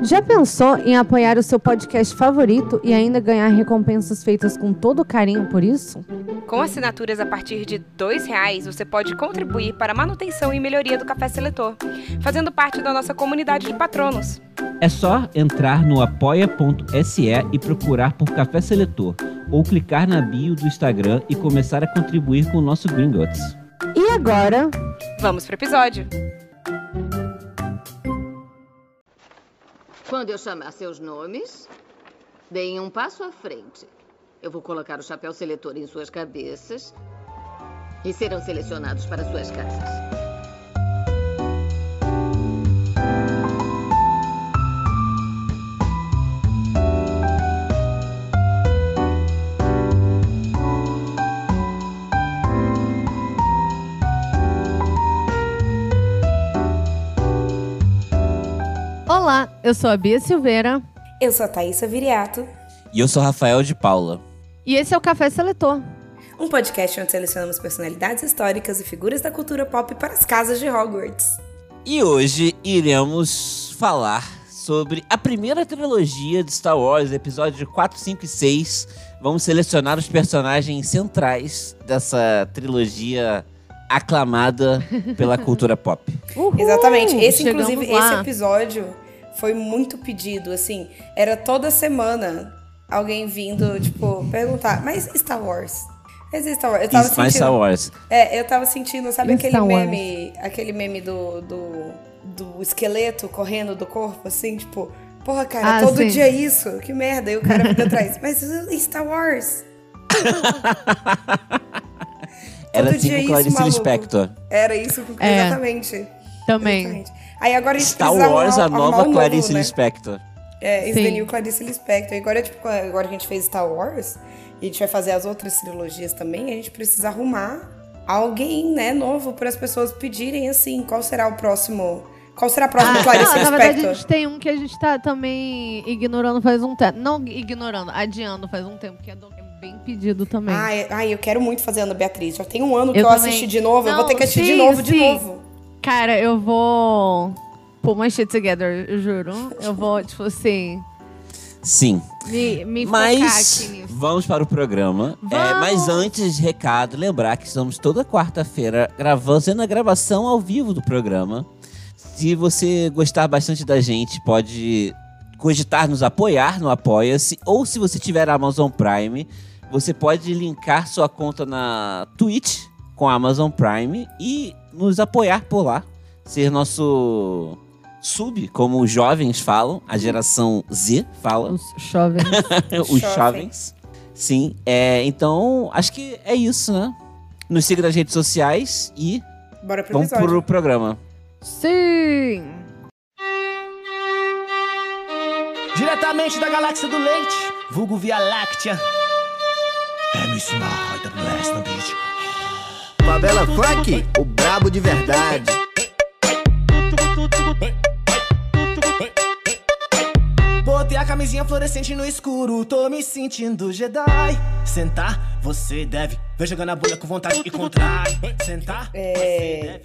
Já pensou em apoiar o seu podcast favorito e ainda ganhar recompensas feitas com todo carinho por isso? Com assinaturas a partir de R$2, você pode contribuir para a manutenção e melhoria do Café Seletor, fazendo parte da nossa comunidade de patronos. É só entrar no apoia.se e procurar por Café Seletor, ou clicar na bio do Instagram e começar a contribuir com o nosso Gringotts. E agora? Vamos pro episódio! Quando eu chamar seus nomes, deem um passo à frente. Eu vou colocar o chapéu seletor em suas cabeças e serão selecionados para suas casas. Olá, eu sou a Bia Silveira. Eu sou a Thaísa Viriato. E eu sou Rafael de Paula. E esse é o Café Seletor. Um podcast onde selecionamos personalidades históricas e figuras da cultura pop para as casas de Hogwarts. E hoje iremos falar sobre a primeira trilogia de Star Wars, episódio 4, 5 e 6. Vamos selecionar os personagens centrais dessa trilogia aclamada pela cultura pop. Uhul! Exatamente. Chegamos Inclusive, lá. esse episódio foi muito pedido, assim. Era toda semana alguém vindo, tipo, perguntar, mas Star Wars? Mas Star Wars? Eu tava Mais Star Wars. eu tava sentindo, sabe Star aquele meme do esqueleto correndo do corpo, assim, tipo, porra, cara, todo sim. dia é isso, que merda. E o cara fica atrás, mas Star Wars? Era Todo assim dia com isso, Clarice maluco. Lispector. Era isso, exatamente. Também. Exatamente. Aí agora a gente Star precisa Wars, a arrumar nova um novo, Clarice né? Lispector. É, Sim. The New Clarice Lispector. Agora, tipo, agora que a gente fez Star Wars, e a gente vai fazer as outras trilogias também, a gente precisa arrumar alguém, né, novo, para as pessoas pedirem, assim, qual será a próxima Clarice Não, na verdade, a Lispector? gente tem um que a gente tá também ignorando faz um tempo. Não ignorando, adiando faz um tempo, que é bem pedido também. Ai, eu quero muito fazer Ana Beatriz. Já tem um ano que Eu eu também. assisti de novo, eu vou Não, ter que assistir sim, de sim. novo. Cara, eu vou pôr my shit together, eu juro. Eu vou, tipo assim, Sim. me focar aqui Mas nisso. vamos para o programa. Vamos! Mas antes, recado, lembrar que estamos toda quarta-feira fazendo a gravação ao vivo do programa. Se você gostar bastante da gente, pode cogitar nos apoiar no Apoia-se. Ou se você tiver Amazon Prime, você pode linkar sua conta na Twitch com a Amazon Prime e nos apoiar por lá. Ser nosso sub, como os jovens falam, a geração Z fala. Os jovens. Os jovens. Sim, então acho que é isso, né? Nos siga nas redes sociais e Bora pro vamos episódio. pro programa. Sim! Diretamente da galáxia do leite, vulgo Via Láctea. MC Mar da Blast no beat. Favela Funk, o brabo de verdade. Botei a camisinha fluorescente no escuro, tô me sentindo Jedi. Sentar, você deve. Vem jogando a bolha com vontade e contrai. Sentar, você deve.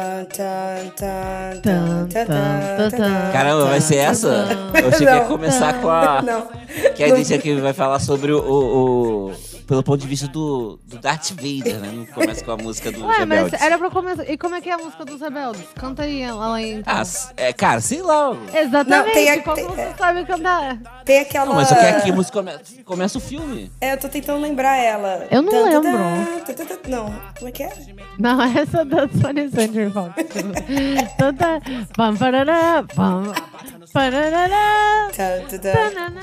Caramba, vai ser essa? Eu achei que ia começar com a... Não. Que a gente aqui vai falar sobre pelo ponto de vista do Darth Vader, né? Não começa com a música do Ué, mas Rebeldes. era pra começar. E como é que é a música dos Rebeldes? Canta aí ela aí, então. Cara, sei lá. Exatamente, Não, tem como você sabe cantar? Tem aquela... Não, mas só que aqui a música começa o filme. Eu tô tentando lembrar ela. Eu não lembro. Não, como é que é? Não, essa é da Sony Century Fox. Toda... Pam, parará, pam, parará, tananana.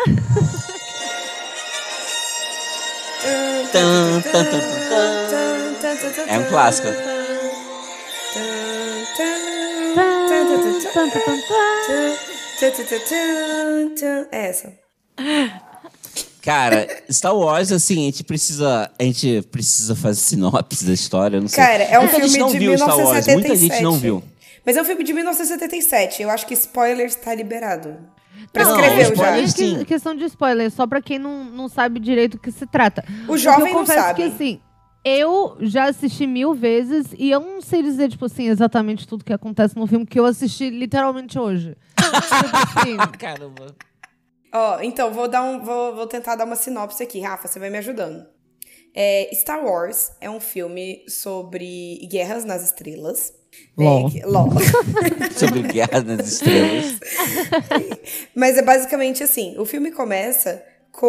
É um clássico. É essa. Cara, Star Wars, assim, a gente precisa fazer sinopse da história, eu não sei. Cara, é um Muita gente filme não de viu Star Wars, 1977. muita gente não viu. Mas é um filme de 1977. Eu acho que spoiler está liberado. Não, Prescreveu já. spoiler sim. Questão de spoiler, só pra quem não sabe direito o que se trata. O jovem eu não confesso sabe. que, assim, Eu já assisti 1000 vezes e eu não sei dizer, tipo assim, exatamente tudo que acontece no filme, que eu assisti literalmente hoje. Tipo assim, Caramba. Ó, então, vou tentar dar uma sinopse aqui. Rafa, você vai me ajudando. Star Wars é um filme sobre guerras nas estrelas. LOL. LOL. Sobre Guerra nas Estrelas. Mas é basicamente assim, o filme começa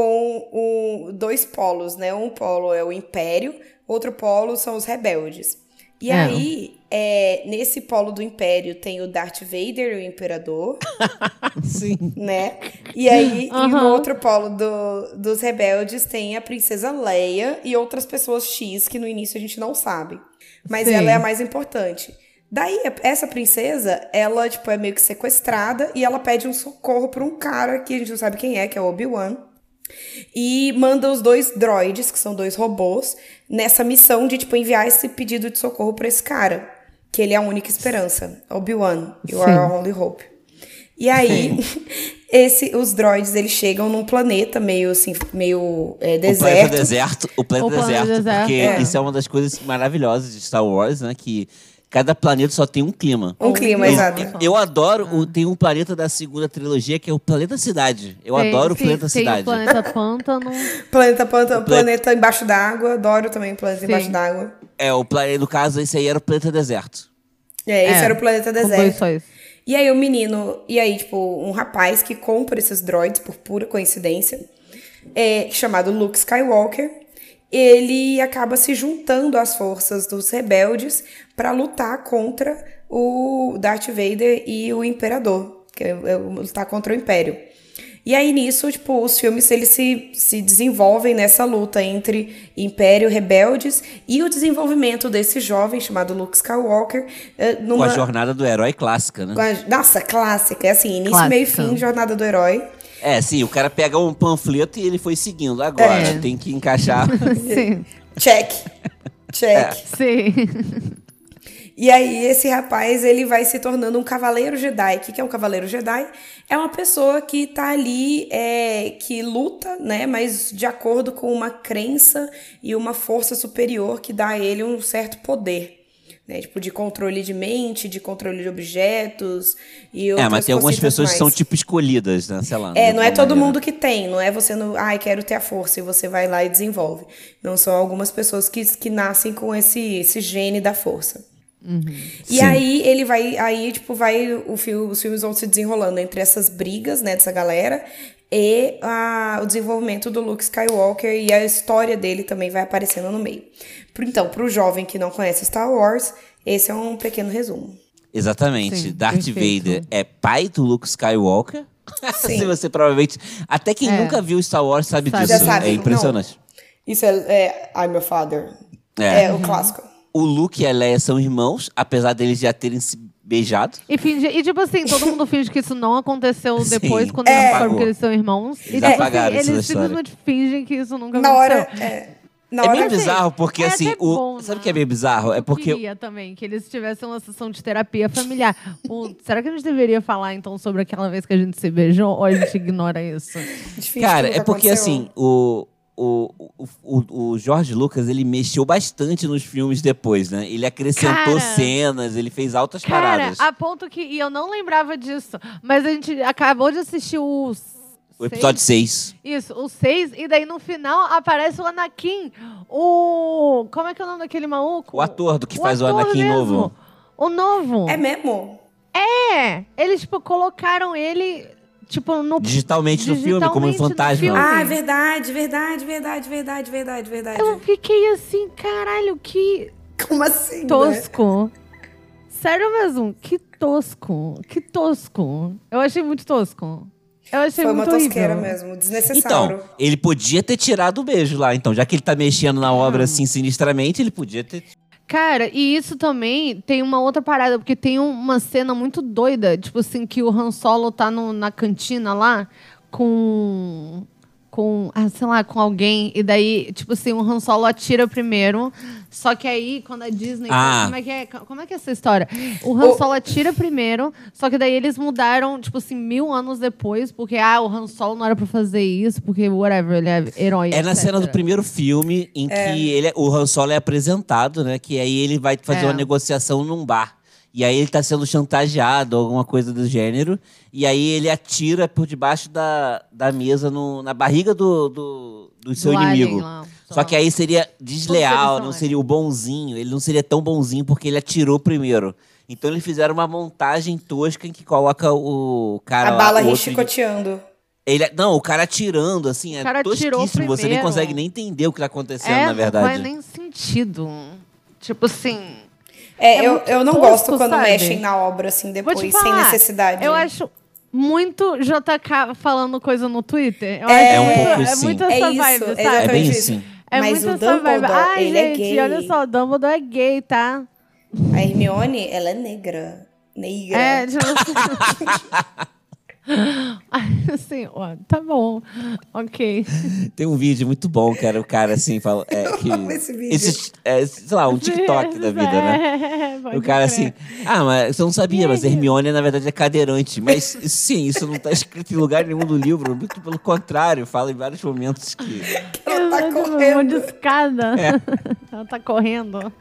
com dois polos, né? Um polo é o Império, outro polo são os rebeldes. E aí, nesse polo do Império tem o Darth Vader, o Imperador. Sim. Né? E aí, e no outro polo dos rebeldes tem a Princesa Leia e outras pessoas X que no início a gente não sabe. Mas Sim. ela é a mais importante. Daí, essa princesa, ela, tipo, é meio que sequestrada e ela pede um socorro pra um cara que a gente não sabe quem é que é o Obi-Wan. E manda os 2 droids, que são 2 robôs, nessa missão de, tipo, enviar esse pedido de socorro pra esse cara. Que ele é a única esperança. Obi-Wan, you are our only hope. E aí, os droids, eles chegam num planeta meio, assim, deserto. O planeta deserto. Porque isso é uma das coisas maravilhosas de Star Wars, né? Que cada planeta só tem um clima. Um clima, exato. Eu adoro, tem um planeta da segunda trilogia que é o Planeta Cidade. Eu adoro o Planeta Cidade. Tem o Planeta Pântano. Planeta Pântano, planeta embaixo d'água. Adoro também o planeta embaixo d'água. No caso, esse aí era o Planeta Deserto. Esse era o Planeta Deserto. Só isso. E aí, tipo, um rapaz que compra esses droids por pura coincidência, chamado Luke Skywalker, ele acaba se juntando às forças dos rebeldes para lutar contra o Darth Vader e o Imperador, que é lutar contra o Império. E aí, nisso, tipo, os filmes eles se desenvolvem nessa luta entre Império e Rebeldes e o desenvolvimento desse jovem chamado Luke Skywalker. Com a jornada do herói clássica, né? Nossa, clássica. É assim, início, meio e fim, jornada do herói. Sim, o cara pega um panfleto e ele foi seguindo. Agora, tem que encaixar. Sim. Check. Sim. E aí, esse rapaz, ele vai se tornando um cavaleiro Jedi. O que é um cavaleiro Jedi? É uma pessoa que tá ali, que luta, né? Mas de acordo com uma crença e uma força superior que dá a ele um certo poder. Né? Tipo, de controle de mente, de controle de objetos e outras mas tem algumas pessoas mais. Que são, tipo, escolhidas, né? Sei lá. Não é todo mundo que tem. Não é você, quero ter a força e você vai lá e desenvolve. Não são algumas pessoas que nascem com esse gene da força. E Sim. aí os filmes vão se desenrolando entre essas brigas, né, dessa galera e o desenvolvimento do Luke Skywalker e a história dele também vai aparecendo no meio. Então, pro jovem que não conhece Star Wars, esse é um pequeno resumo. Exatamente. Sim, Darth perfeito. Vader é pai do Luke Skywalker. Sim. Se você provavelmente... Até quem nunca viu Star Wars sabe disso. Já sabe. É impressionante. Não. Isso é I'm your father. É o clássico. O Luke e a Leia são irmãos, apesar deles já terem se beijado. E tipo assim, todo mundo finge que isso não aconteceu Sim. depois, quando eles descobrem Apagou. que eles são irmãos. E Eles tipo apagaram assim, isso da eles história. simplesmente fingem que isso nunca Na aconteceu. hora... É meio bizarro, porque assim... até bom, sabe o né? que é meio bizarro? É porque... Eu queria também que eles tivessem uma sessão de terapia familiar. Será que a gente deveria falar, então, sobre aquela vez que a gente se beijou? Ou a gente ignora isso? Cara, é porque assim, o George Lucas, ele mexeu bastante nos filmes depois, né? Ele acrescentou cenas, ele fez altas paradas. A ponto que... E eu não lembrava disso. Mas a gente acabou de assistir O episódio 6. Isso, o 6. E daí, no final, aparece o Anakin. Como é que é o nome daquele maluco? O ator que faz o Anakin mesmo. novo. O novo. É mesmo? Eles, tipo, colocaram ele... Tipo, Digitalmente no filme, como um fantasma. Ah, verdade. Eu fiquei assim, caralho, que Como assim, tosco. Né? Sério mesmo, que tosco. Eu achei muito tosco. Eu achei Foi muito uma tosqueira horrível. mesmo, desnecessário. Então, ele podia ter tirado o beijo lá. Então, já que ele tá mexendo na obra assim sinistramente, ele podia ter... Cara, e isso também tem uma outra parada, porque tem uma cena muito doida, tipo assim, que o Han Solo tá na cantina lá com com, sei lá, com alguém, e daí, tipo assim, o Han Solo atira primeiro, só que aí, quando a Disney... Como é que é essa história? O Han Solo atira primeiro, só que daí eles mudaram, tipo assim, 1000 anos depois, porque, o Han Solo não era pra fazer isso, porque, whatever, ele é herói, É na cena do primeiro filme, em que o Han Solo é apresentado, né? Que aí ele vai fazer uma negociação num bar. E aí ele tá sendo chantageado, alguma coisa do gênero. E aí ele atira por debaixo da mesa, na barriga do seu inimigo. Lá, só que aí seria desleal, não seria o bonzinho. Ele não seria tão bonzinho porque ele atirou primeiro. Então eles fizeram uma montagem tosca em que coloca o cara lá... A bala chicoteando. O cara atirando, assim, é tosquíssimo. Você nem consegue nem entender o que tá acontecendo, na verdade. Não faz nem sentido. Tipo assim... eu não gosto quando mexem na obra, assim, depois, sem necessidade. Eu acho muito JK falando coisa no Twitter. É muito essa vibe, sabe? É bem assim. É muito essa vibe. Ele é gay. Olha só, o Dumbledore é gay, tá? A Hermione, ela é negra. Assim, tá bom, ok. Tem um vídeo muito bom, cara. O cara assim fala. amo esse vídeo. Sei lá, um TikTok da vida, né? O cara assim. Mas você não sabia, mas Hermione na verdade é cadeirante. Mas sim, isso não tá escrito em lugar nenhum do livro. Muito pelo contrário, fala em vários momentos que ela tá correndo. De escada. Ela tá correndo.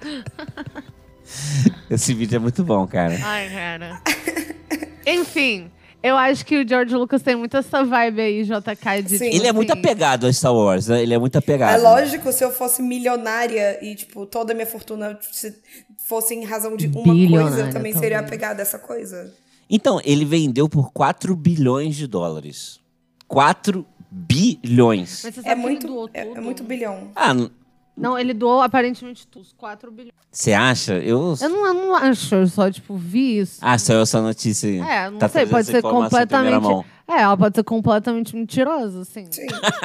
Esse vídeo é muito bom, cara. Ai, cara. Enfim. Eu acho que o George Lucas tem muito essa vibe aí, JK, de... Sim, ele é muito apegado a Star Wars, né? Ele é muito apegado. É lógico, se eu fosse milionária e, tipo, toda a minha fortuna fosse em razão de uma coisa, eu também seria apegada a essa coisa. Então, ele vendeu por 4 bilhões de dólares. 4 bilhões. Mas você sabe que ele doou tudo? É muito bilhão. Não, ele doou aparentemente os 4 bilhões. Você acha? Eu não acho, eu só, vi isso. Saiu essa notícia aí. Não sei, pode ser completamente... ela pode ser completamente mentirosa, assim. Sim.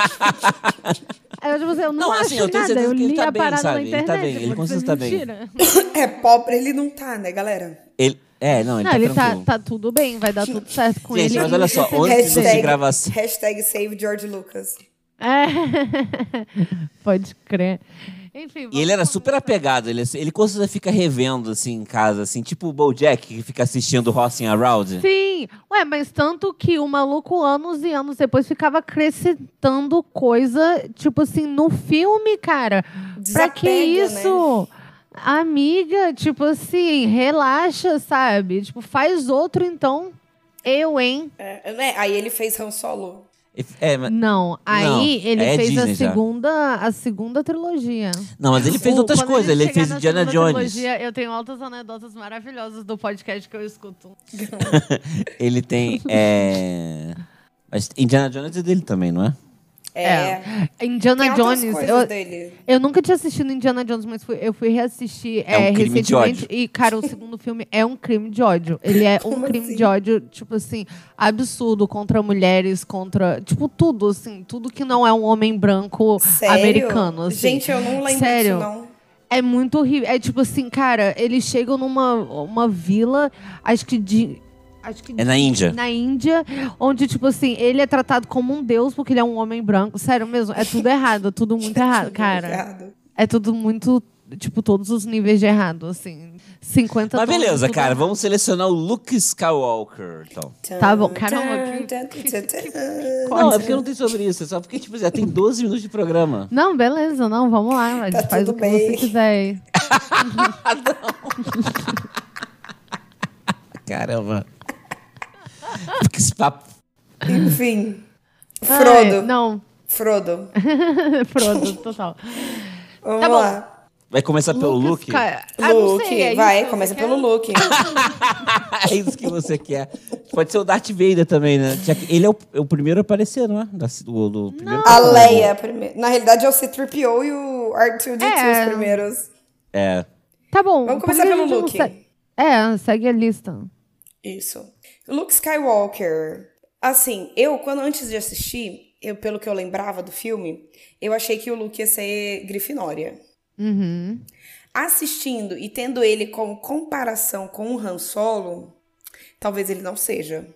Eu não acho eu tenho nada, eu li tá a parada sabe? na internet. Ele tá bem, ele com certeza tá bem. É pobre, ele não tá, né, galera? Ele tá tudo bem, vai dar tudo certo com ele. Gente, mas olha só, antes de gravação... #Save George Lucas. Pode crer. Enfim, e ele era super apegado, ele com certeza fica revendo, assim, em casa, assim, tipo o BoJack, que fica assistindo Horsing Around. Sim, mas tanto que o maluco, anos e anos depois, ficava acrescentando coisa, tipo assim, no filme, cara. Pra que isso? Né? Amiga, tipo assim, relaxa, sabe? Tipo, faz outro, então. Hein? Aí ele fez Han Solo. Ele fez a segunda trilogia. Não, mas ele fez outras coisas. Ele fez Indiana Jones. Trilogia, eu tenho altas anedotas maravilhosas do podcast que eu escuto. Ele tem... Mas Indiana Jones é dele também, não é? Indiana Jones. Eu nunca tinha assistido Indiana Jones, mas eu fui reassistir recentemente. E, cara, o segundo filme é um crime de ódio. Ele é um crime de ódio, tipo assim, absurdo contra mulheres, contra. Tipo, tudo, assim. Tudo que não é um homem branco americano. Assim. Gente, eu não lembro disso, não. É muito horrível. É tipo assim, cara, eles chegam numa vila, acho que é na Índia. Na Índia, onde, tipo assim, ele é tratado como um deus porque ele é um homem branco. Sério mesmo, é tudo errado, tudo muito errado, cara. É tudo muito, tipo, todos os níveis de errado, assim. 50 Mas beleza, cara, vamos selecionar o Luke Skywalker, então. Tá bom, caramba. Não, é porque eu não tenho sobre isso, é só porque, tipo, já tem 12 minutos de programa. Não, beleza, não, vamos lá, a gente faz o que você quiser aí. Caramba. Que esse papo. Enfim. Frodo. Não. Frodo, total. Vamos lá. Vai começar pelo Luke? Luke, vai, começa pelo Luke. É isso que você quer. Pode ser o Darth Vader também, né? Ele é o primeiro a aparecer, não é? Do primeiro a Leia é primeiro. Na realidade é o C-3PO e o R2-D2 os primeiros. Tá bom. Vamos começar pelo Luke. Segue a lista. Isso. Luke Skywalker. Assim, antes de assistir, pelo que eu lembrava do filme, eu achei que o Luke ia ser Grifinória. Uhum. Assistindo e tendo ele como comparação com o Han Solo, talvez ele não seja.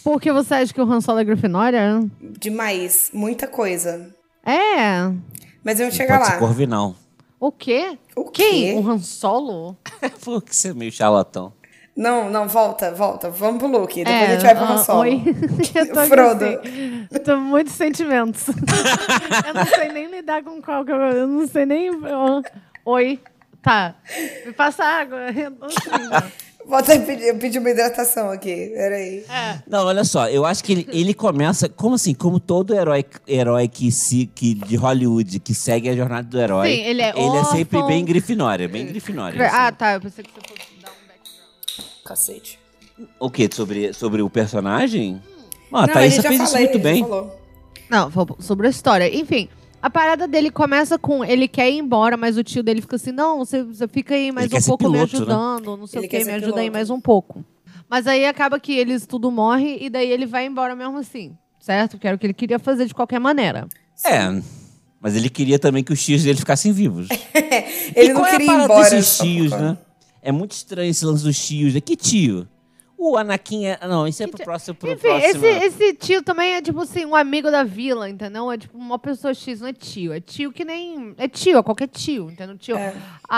Por que você acha que o Han Solo é Grifinória? Demais. Muita coisa. É. Mas eu vou chegar lá. Pode ser Corvinal. O quê? O Quem? quê? O Han Solo? Porque você é meio charlatão. Não, volta. Vamos pro Luke. Depois a gente vai pro Han Solo. Oi. Eu tô Frodo. Assim, tô muitos sentimentos. Eu não sei nem lidar com qual que eu não sei nem... Oi. Tá. Me passa água. Eu não sei, já. Eu pedi uma hidratação aqui. Peraí. Não, olha só. Eu acho que ele começa... Como assim? Como todo herói que de Hollywood que segue a jornada do herói. Sim, ele é sempre órfão. bem Grifinória. Bem Grifinória. Ah, assim. tá. Eu pensei que você fosse dar um background. Cacete. O quê? Sobre o personagem? Ah, Não, a Thaísa já fez isso falei, muito já bem. falou. Não, sobre a história. Enfim, a parada dele começa com... Ele quer ir embora, mas o tio dele fica assim... Não, você fica aí mais Ele quer um ser pouco me piloto, ajudando. Não sei Ele o quê, quer me ser ajuda aí piloto. mais um pouco. Mas aí acaba que eles tudo morre e daí ele vai embora mesmo assim. Certo? Que era o que ele queria fazer de qualquer maneira. É, mas ele queria também que os tios dele ficassem vivos. Ele E não qual queria é a ir parada embora. desses tios, né? É muito estranho esse lance dos tios. Que tio? O Anakin é... Não, isso é pro próximo... Enfim, esse tio também é tipo assim, um amigo da vila, entendeu? É tipo uma pessoa X, não é tio. É tio que nem... É tio, é qualquer tio, entendeu? Tio. É.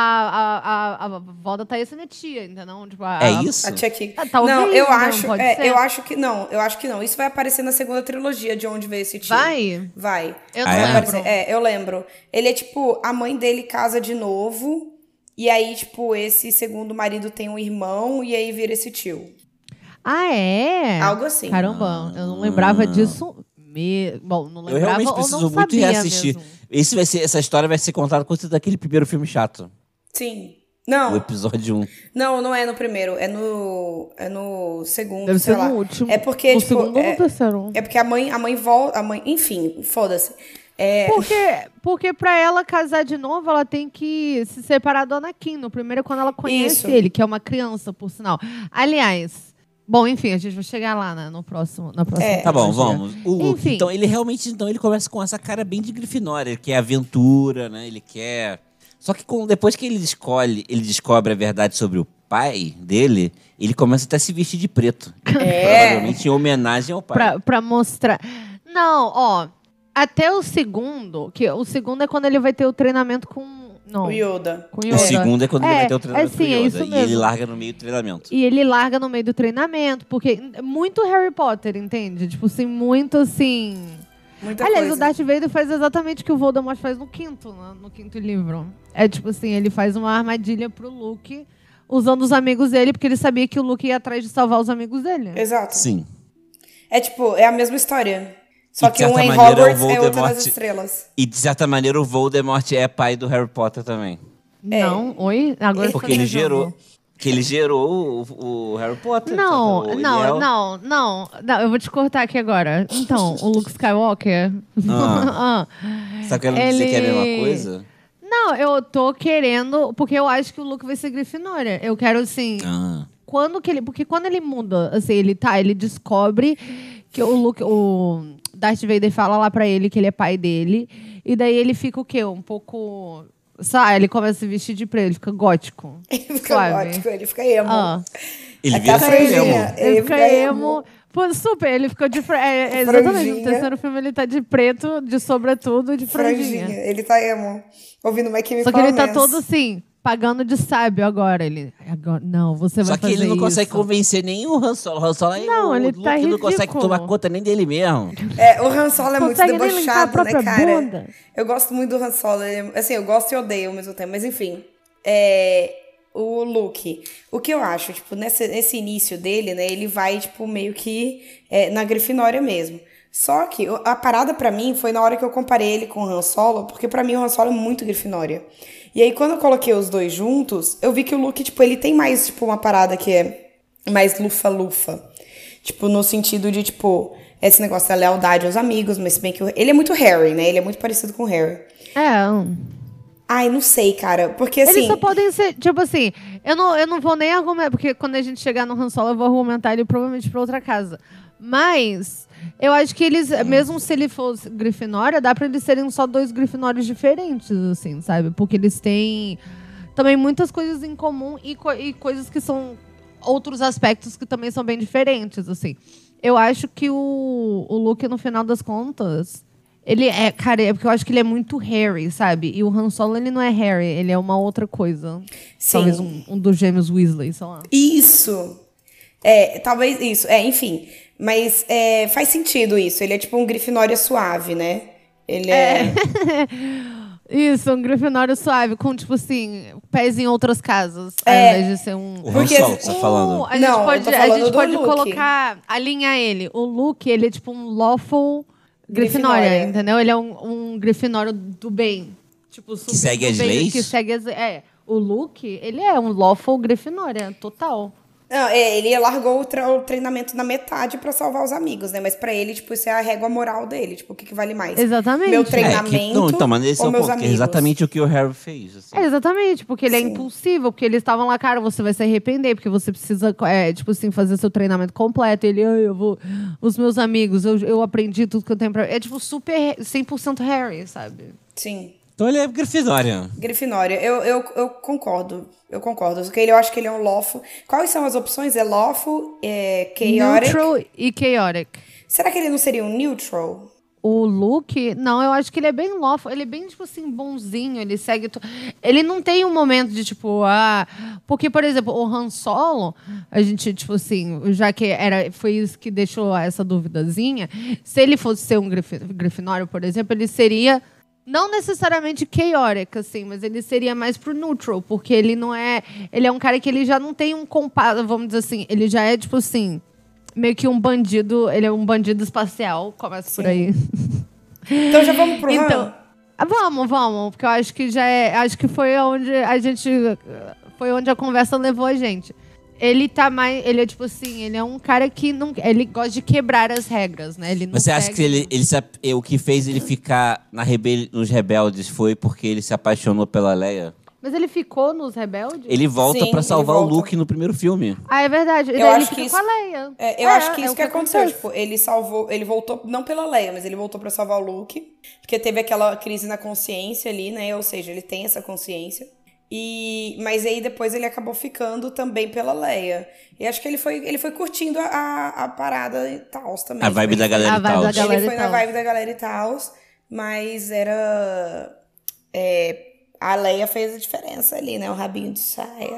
A avó da Thaís não é tia, entendeu? Tipo, É isso? A tia Kiki. Talvez, não, eu não, acho, pode ser. eu acho que não. Eu acho que não. Isso vai aparecer na segunda trilogia de onde veio esse tio. Vai? Vai. Eu Ah, não é? lembro. Aparecer. Eu lembro. Ele é tipo, a mãe dele casa de novo, e aí, tipo, esse segundo marido tem um irmão, e aí vira esse tio. Ah, é? Algo assim. Caramba, eu não lembrava disso. Bom, não Eu lembrava realmente ou preciso não muito sabia reassistir. mesmo. Essa história vai ser contada com daquele primeiro filme chato. Sim. O Não, episódio 1. não é no primeiro. É no segundo, Deve sei ser lá. no último. É porque, no tipo... segundo ou no terceiro? É porque a mãe volta... Enfim, foda-se. Porque pra ela casar de novo, ela tem que se separar do Anakin. No primeiro, quando ela conhece Isso. ele, que é uma criança, por sinal. Aliás... Bom, enfim, a gente vai chegar lá, né, na próxima Tá bom, trilogia. vamos. O Luke, Enfim. então, ele começa com essa cara bem de Grifinória. Ele quer aventura, né? Ele quer... Só que depois que ele descobre a verdade sobre o pai dele, ele começa até a se vestir de preto. Provavelmente em homenagem ao pai. Pra mostrar... Não, ó... Até o segundo é quando ele vai ter o treinamento com... Não, O Yoda. com O segundo é quando ele vai ter o treinamento sim, com o Yoda. é isso E ele mesmo. larga no meio do treinamento. E ele larga no meio do treinamento, porque é muito Harry Potter, entende? Tipo assim, muito assim... Muita Aliás, coisa. o Darth Vader faz exatamente o que o Voldemort faz no quinto, né? No quinto livro. É tipo assim, ele faz uma armadilha pro Luke, usando os amigos dele, porque ele sabia que o Luke ia atrás de salvar os amigos dele. Exato. Sim. É tipo, é a mesma história. Só E, de que um certa é em maneira, Hogwarts o é outro Voldemort- nas estrelas. E, de certa maneira, o Voldemort é pai do Harry Potter também. Não, oi? Agora Porque você ele me jogou. gerou o Harry Potter. Não, Ele não, eu vou te cortar aqui agora. Então, o Luke Skywalker... Ah. Você tá querendo dizer que é a mesma coisa? Não, eu tô querendo... Porque eu acho que o Luke vai ser Grifinória. Eu quero, assim... Ah. Porque quando ele muda, assim, ele descobre que o Darth Vader fala lá pra ele que ele é pai dele. E daí ele fica o quê? Um pouco... Sabe? Ele começa a se vestir de preto, ele fica gótico. Ele fica suave. gótico, ele fica emo. Ah. Ele Até a vira franjinha. emo. Ele fica emo. Pô, super, ele ficou de... exatamente, Franjinha. no terceiro filme ele tá de preto, de sobretudo e de franjinha. Ele tá emo. Ouvindo My Chemical Só que ele tá Romance. todo assim, pagando de sábio agora. Agora, não, você vai Só que fazer ele não consegue isso. convencer nem o Han Solo. O Han Solo é Não, o ele Luke tá não consegue ridículo. tomar conta nem dele mesmo. O Han Solo é muito Consegue nem limpar a debochado, própria né, cara? bunda. Eu gosto muito do Han Solo. Assim, eu gosto e odeio ao mesmo tempo. Mas, enfim. O Luke. O que eu acho, tipo, nesse início dele, né? Ele vai, tipo, meio que na Grifinória mesmo. Só que a parada pra mim foi na hora que eu comparei ele com o Han Solo, porque pra mim o Han Solo é muito Grifinória. E aí, quando eu coloquei os dois juntos, eu vi que o Luke, tipo, ele tem mais, tipo, uma parada que é mais lufa-lufa. Tipo, no sentido de, tipo, esse negócio da lealdade aos amigos, mas se bem que ele é muito Harry, né? Ele é muito parecido com o Harry. Ai, não sei, cara, porque assim... Eles só podem ser, tipo assim, eu não vou nem argumentar, porque quando a gente chegar no Han Solo eu vou argumentar ele provavelmente pra outra casa. Mas eu acho que eles, mesmo se ele fosse Grifinória, dá pra eles serem só dois Grifinórios diferentes, assim, sabe? Porque eles têm também muitas coisas em comum e coisas que são outros aspectos que também são bem diferentes, assim. eu acho que o Luke, no final das contas, ele é... Cara, é porque eu acho que ele é muito Harry, sabe? E o Han Solo, ele não é Harry, ele é uma outra coisa. Sim. Talvez um dos gêmeos Weasley, sei lá. Isso! Talvez isso. Enfim. Mas faz sentido isso. Ele é tipo um Grifinória suave, né? Ele é... Isso, um Grifinório suave, com, tipo assim, pés em outras casas. Ao invés de ser um... O Han Solo, você tá falando. A gente pode colocar, alinhar ele. O Luke, ele é tipo um lawful Grifinória, entendeu? Ele é um Grifinório do bem. Tipo, que segue as leis? Que segue as... O Luke, ele é um lawful Grifinória, total. Não, ele largou o treinamento na metade pra salvar os amigos, né? Mas pra ele, tipo, isso é a régua moral dele. Tipo, o que vale mais? Exatamente. Meu treinamento mas esse ou é o meus ponto, amigos? que é exatamente o que o Harry fez. Assim. Exatamente, porque ele é impulsivo. Porque eles estavam lá, cara, você vai se arrepender. Porque você precisa, tipo assim, fazer seu treinamento completo. Ele, eu vou... Os meus amigos, eu aprendi tudo que eu tenho pra... É, tipo, super 100% Harry, sabe? Sim. Então ele é Grifinória. Grifinória. Eu concordo. Eu concordo. Porque eu acho que ele é um lawful. Quais são as opções? É lawful, chaotic... Neutral e chaotic. Será que ele não seria um neutral? O Luke, não, eu acho que ele é bem lawful. Ele é bem, tipo assim, bonzinho. Ele segue... Ele não tem um momento de, tipo... Porque, por exemplo, o Han Solo, a gente, tipo assim... Já que foi isso que deixou essa duvidazinha. Se ele fosse ser um Grifinório, por exemplo, ele seria... Não necessariamente chaotic, assim, mas ele seria mais pro neutral, porque ele não é... Ele é um cara que ele já não tem um compasso, vamos dizer assim. Ele já é, tipo assim, meio que um bandido... Ele é um bandido espacial, começa por aí. Então já vamos pro Han? Vamos, porque eu acho que já é... Acho que foi onde a gente... Foi onde a conversa levou a gente. Ele tá mais... Ele é tipo assim... Ele é um cara que não... Ele gosta de quebrar as regras, né? Ele não Você acha que o que fez ele ficar nos Rebeldes foi porque ele se apaixonou pela Leia? Mas ele ficou nos Rebeldes? Ele volta pra salvar o Luke no primeiro filme. Ah, é verdade. Eu acho que isso, com a Leia. Eu acho que isso que aconteceu. Tipo, ele voltou, não pela Leia, mas ele voltou pra salvar o Luke. Porque teve aquela crise na consciência ali, né? Ou seja, ele tem essa consciência. Mas aí depois ele acabou ficando também pela Leia. E acho que ele foi curtindo a parada e tal também. A vibe da galera e tal. Ele foi na vibe da galera e tal, mas era... a Leia fez a diferença ali, né? O rabinho de saia.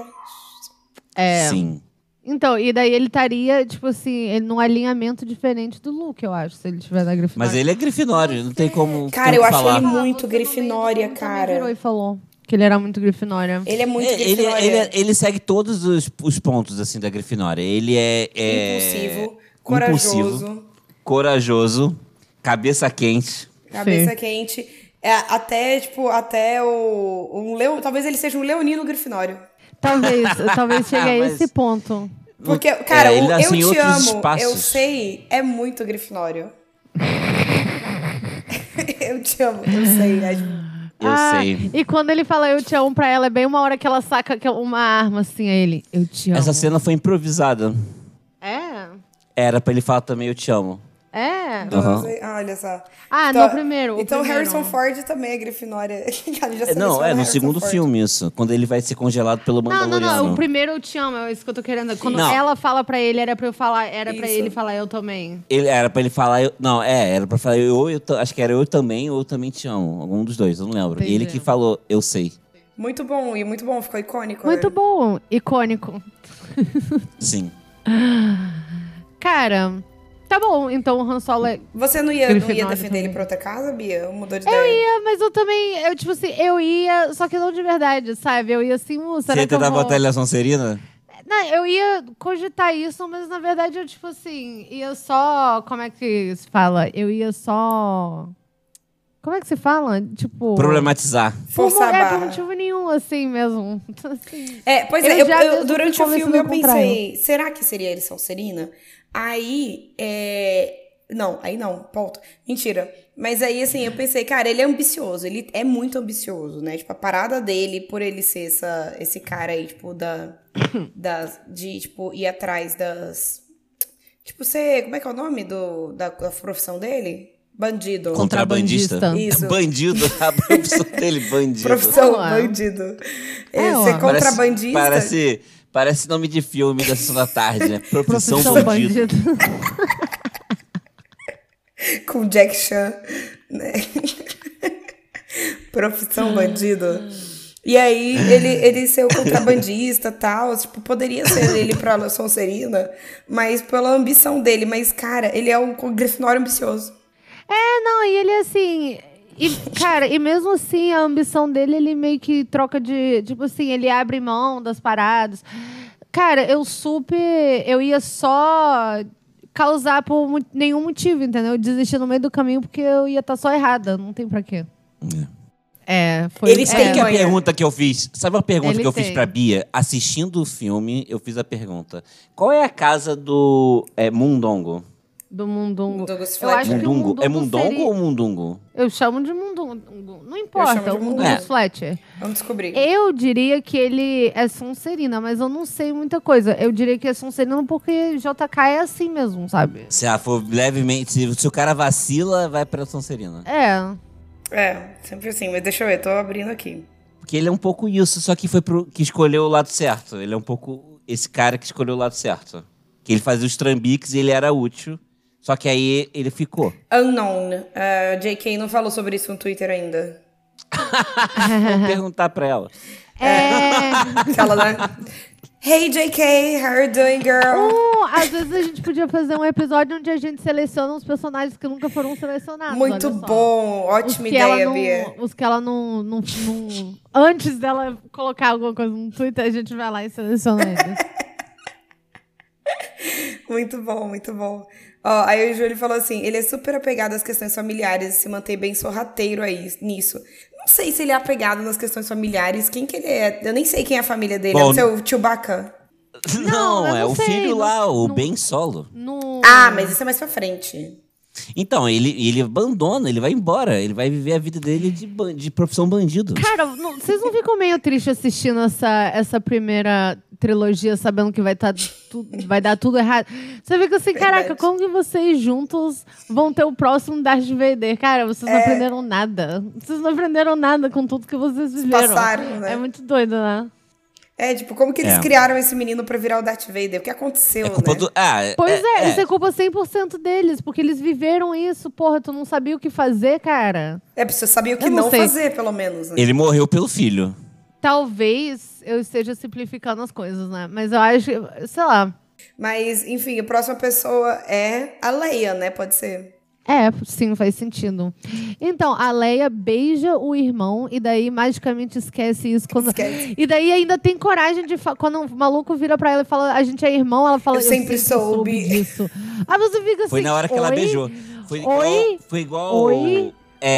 Sim. Então, e daí ele estaria, tipo assim, num alinhamento diferente do Luke, eu acho, se ele estiver na Grifinória. Mas ele é Grifinório, não tem como Cara, eu acho falar. ele muito Grifinória, cara. Ele virou e falou que ele era muito Grifinória. Ele é muito Grifinória. Ele segue todos os pontos, assim, da Grifinória. Ele é corajoso, cabeça quente. Cabeça quente. Até talvez ele seja um leonino Grifinório. Talvez chegue a esse ponto. Porque, cara, ele eu assim, te amo, espaços. eu sei, é muito Grifinório. Eu te amo, eu sei. Eu sei. E quando ele fala eu te amo pra ela, é bem uma hora que ela saca uma arma assim a ele. Eu te amo. Essa cena foi improvisada. É? Era pra ele falar também eu te amo. É? Olha só. No primeiro. Então Harrison Ford também é Grifinória. No segundo filme isso. Quando ele vai ser congelado pelo Mandaloriano. Não. O primeiro eu te amo, é isso que eu tô querendo. Quando ela fala pra ele, era pra eu falar, pra ele falar eu também. Era pra ele falar, era pra falar acho que era eu também ou eu também te amo. Algum dos dois, eu não lembro. Entendi. Ele que falou, eu sei. Muito bom, ficou icônico. Muito bom, icônico. Sim. Cara... Tá bom, então o Han Solo é... Você não ia defender ele pra outra casa, Bia? Mudou de ideia? Eu ia, mas eu também... Eu ia, só que não de verdade, sabe? Eu ia assim... Você ia tentar botar ele na Sonserina? Não, eu ia cogitar isso, mas na verdade eu, ia só... Como é que se fala? Eu ia só... Como é que se fala? Tipo... Problematizar. Forçar a barra. Por motivo nenhum, assim mesmo. Assim, durante o filme eu pensei... Será que seria ele Sonserina? Aí não, ponto. Mentira. Mas aí, assim, eu pensei, cara, ele é ambicioso. Ele é muito ambicioso, né? Tipo, a parada dele, por ele ser esse cara aí, tipo, de, tipo, ir atrás das... Tipo, como é que é o nome da profissão dele? Bandido. Contrabandista. Isso. Bandido. A profissão dele, bandido. Profissão, bandido. Ser contrabandista... Parece nome de filme da Sessão da Tarde, né? Profissão bandido. com Jack Chan, né? Profissão bandido. E aí, ele ser o contrabandista e tal, tipo, poderia ser ele pra Sonserina, mas pela ambição dele. Mas, cara, ele é um Grifinório ambicioso. Não, e ele assim... E mesmo assim, a ambição dele, ele meio que troca de... Tipo assim, ele abre mão das paradas. Cara, eu ia só causar por nenhum motivo, entendeu? Eu desisti no meio do caminho porque eu ia estar só errada. Não tem pra quê. Foi... Ele tem que a pergunta que eu fiz... Sabe uma pergunta que eu fiz pra Bia? Assistindo o filme, eu fiz a pergunta. Qual é a casa do Mundongo? Do Mundungo. Eu acho Mundungo. Que o Mundungo é Mundongo seria... ou Mundungo? Eu chamo de Mundungo. Não importa, o Mundungo Fletcher. Vamos descobrir. Eu diria que ele é Sonserina, mas eu não sei muita coisa. Eu diria que é Sonserina porque JK é assim mesmo, sabe? Se ela for levemente... Se o cara vacila, vai pra Sonserina. Sempre assim. Mas deixa eu ver, tô abrindo aqui. Porque ele é um pouco isso, só que foi que escolheu o lado certo. Ele é um pouco esse cara que escolheu o lado certo. Que ele fazia os trambiques e ele era útil. Só que aí ele ficou. Unknown. JK não falou sobre isso no Twitter ainda. Vou perguntar pra ela. Aquela, né? Hey, JK, how are you doing, girl? Às vezes a gente podia fazer um episódio onde a gente seleciona uns personagens que nunca foram selecionados. Muito bom. Ótima ideia, Bia. Os que ela não... Antes dela colocar alguma coisa no Twitter, a gente vai lá e seleciona eles. Muito bom, muito bom. Aí o Júlio falou assim, ele é super apegado às questões familiares e se mantém bem sorrateiro aí nisso. Não sei se ele é apegado nas questões familiares. Quem que ele é? Eu nem sei quem é a família dele. É o seu Chewbacca? Não, é o filho lá, o Ben Solo. Mas isso é mais pra frente. Então, ele abandona, ele vai embora. Ele vai viver a vida dele de profissão bandido. Cara, vocês não ficam meio tristes assistindo essa primeira trilogia, sabendo que vai dar tudo errado? Você fica assim, caraca, como que vocês juntos vão ter o próximo Darth Vader? Cara, vocês não aprenderam nada. Vocês não aprenderam nada com tudo que vocês viveram. Passaram, né? É muito doido, né? Tipo, como que eles criaram esse menino pra virar o Darth Vader? O que aconteceu, né? Isso é culpa 100% deles, porque eles viveram isso. Porra, tu não sabia o que fazer, cara? Você sabia o que não fazer, pelo menos, né? Ele morreu pelo filho. Talvez eu esteja simplificando as coisas, né? Mas eu acho, sei lá. Mas, enfim, a próxima pessoa é a Leia, né? Pode ser. Sim, faz sentido. Então, a Leia beija o irmão e daí magicamente esquece isso. E daí ainda tem coragem de... Quando o maluco vira pra ela e fala, a gente é irmão, ela fala, eu sempre soube disso. Aí você fica assim... Foi na hora que ela beijou. Foi igual... Oi?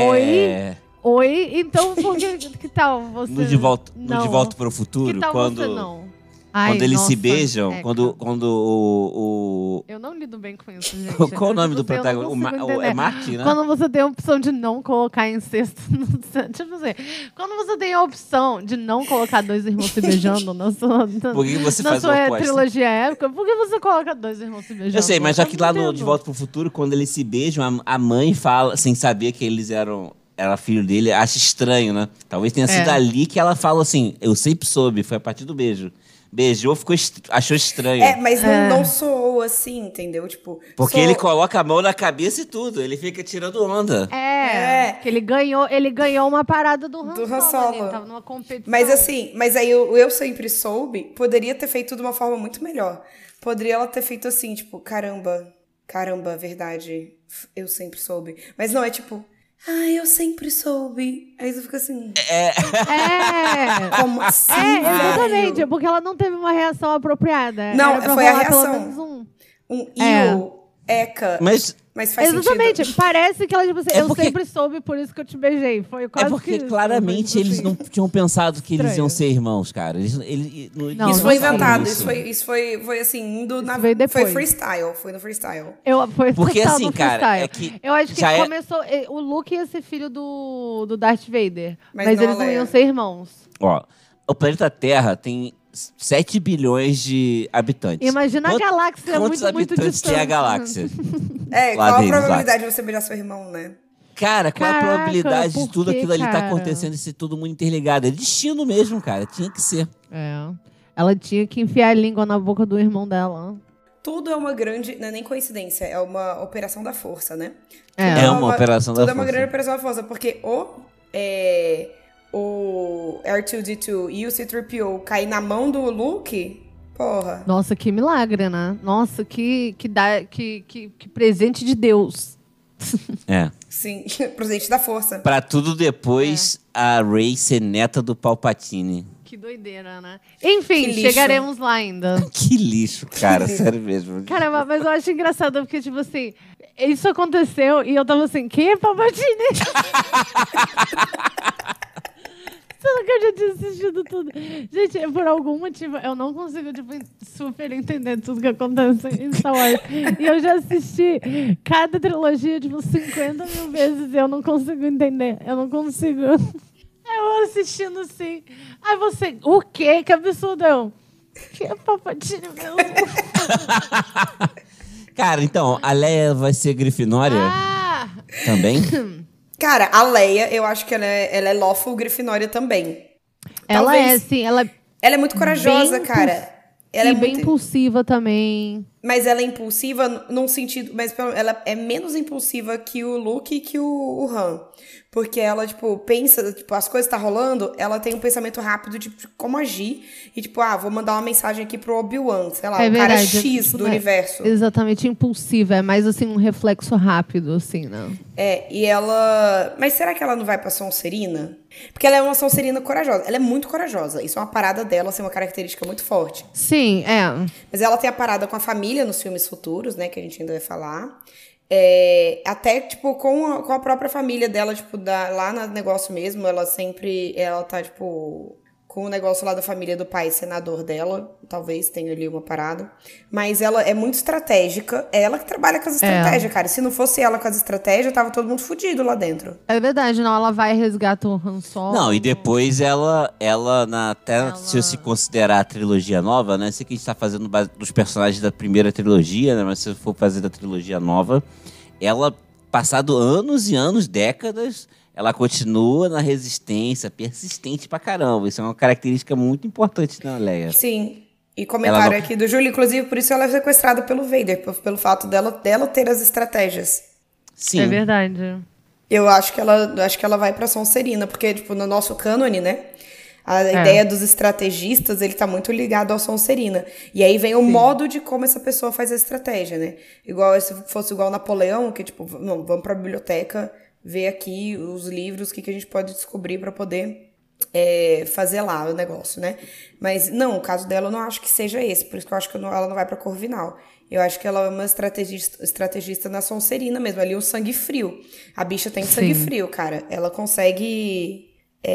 Então por que tal você... No De Volta para o Futuro, que tal você não? Quando eles se beijam, quando Eu não lido bem com isso, gente. Qual o nome do protagonista? É Marty, né? Quando você tem a opção de não colocar incesto no... Tipo assim, quando você tem a opção de não colocar dois irmãos se beijando na sua trilogia épica, por que você coloca dois irmãos se beijando? Eu sei, mas já que lá no De Volta para o Futuro, quando eles se beijam, a mãe fala, sem saber que eles era filho dele, acha estranho, né? Talvez tenha sido ali que ela fala assim, eu sempre soube, foi a partir do beijo. Beijou, achou estranho. Mas não soou assim, entendeu? Tipo, porque ele coloca a mão na cabeça e tudo. Ele fica tirando onda. Que ele ganhou uma parada do Han Solo. Ele tava numa competição. Mas aí eu sempre soube, poderia ter feito de uma forma muito melhor. Poderia ela ter feito assim, tipo, caramba, verdade, eu sempre soube. Mas não, é tipo... eu sempre soube. Aí você fica assim... Como assim, exatamente. Porque ela não teve uma reação apropriada. Não, foi a reação. Mas faz exatamente. sentido. Parece que ela, tipo assim, eu sempre soube, por isso que eu te beijei. Foi quase porque claramente eles não tinham pensado que eles iam ser irmãos, cara. Isso foi inventado. Isso foi assim, indo na... Foi freestyle. Foi no freestyle. Porque assim, cara... eu acho que começou... O Luke ia ser filho do Darth Vader. Mas eles não iam ser irmãos. O planeta Terra tem 7 bilhões de habitantes. Imagina a galáxia, é muito distante. Quantos habitantes tem a galáxia? Qual a probabilidade de você beijar seu irmão, né? Cara, qual a probabilidade de tudo aquilo ali tá acontecendo e ser todo mundo interligado? É destino mesmo, cara. Tinha que ser. Ela tinha que enfiar a língua na boca do irmão dela. tudo é uma grande... Não é nem coincidência, é uma operação da força, né? É uma operação da força. Tudo é uma grande operação da força, porque o R2-D2 e o C-3PO cair na mão do Luke, porra. Nossa, que milagre, né? Nossa, que presente de Deus. Sim, presente da força. Pra tudo depois a Rey ser neta do Palpatine. Que doideira, né? Enfim, chegaremos lá ainda. Que lixo, cara, sério mesmo. Caramba, mas eu acho engraçado porque, tipo assim, isso aconteceu e eu tava assim, quem é Palpatine? Sendo que eu já tinha assistido tudo. Gente, por algum motivo, eu não consigo, tipo, super entender tudo que acontece em Star Wars. E eu já assisti cada trilogia, tipo, 50 mil vezes e eu não consigo entender. Eu não consigo. Eu assistindo assim. Aí você, o quê? Que absurdo eu. Que é Palpatine mesmo? Cara, então, a Leia vai ser Grifinória? Também? Cara, a Leia, eu acho que ela é lawful Grifinória também. Ela é, sim. Ela é muito corajosa, cara. Ela é bem impulsiva também. Mas ela é impulsiva num sentido... Mas ela é menos impulsiva que o Luke e que o Han. Porque ela, tipo, pensa... Tipo, as coisas tá rolando, ela tem um pensamento rápido de como agir. E, tipo, vou mandar uma mensagem aqui pro Obi-Wan. Sei lá, o cara X tipo, do universo. Exatamente, impulsiva. É mais, assim, um reflexo rápido, assim, né? E ela... Mas será que ela não vai pra Sonserina? Porque ela é uma Sonserina corajosa. Ela é muito corajosa. Isso é uma parada dela, assim, uma característica muito forte. Sim, Mas ela tem a parada com a família nos filmes futuros, né? Que a gente ainda vai falar. Até, tipo, com a própria família dela, tipo, lá no negócio mesmo, ela tá, tipo, com o negócio lá da família do pai senador dela, talvez tenha ali uma parada, mas ela é muito estratégica, é ela que trabalha com as estratégias, cara, se não fosse ela com as estratégias, tava todo mundo fudido lá dentro. É verdade, não, ela vai resgatar o Han Solo. Não, e depois se você considerar a trilogia nova, né, sei que a gente tá fazendo dos personagens da primeira trilogia, né, mas se for fazer da trilogia nova, ela, passado anos e anos, décadas, ela continua na resistência, persistente pra caramba. Isso é uma característica muito importante na Leia. Sim. E comentário aqui do Júlio, inclusive, por isso ela é sequestrada pelo Vader, pelo fato dela ter as estratégias. Sim. É verdade. Eu acho que ela vai pra Sonserina, porque, tipo, no nosso cânone, né? A ideia dos estrategistas, ele tá muito ligado ao Sonserina. E aí vem o modo de como essa pessoa faz a estratégia, né? Igual se fosse igual Napoleão, que, tipo, não, vamos pra biblioteca, ver aqui os livros, o que a gente pode descobrir para poder fazer lá o negócio, né? Mas não, o caso dela eu não acho que seja esse, por isso que eu acho que ela não vai pra Corvinal. Eu acho que ela é uma estrategista na Sonserina mesmo, ali um sangue frio. A bicha tem sangue frio, cara. Ela consegue,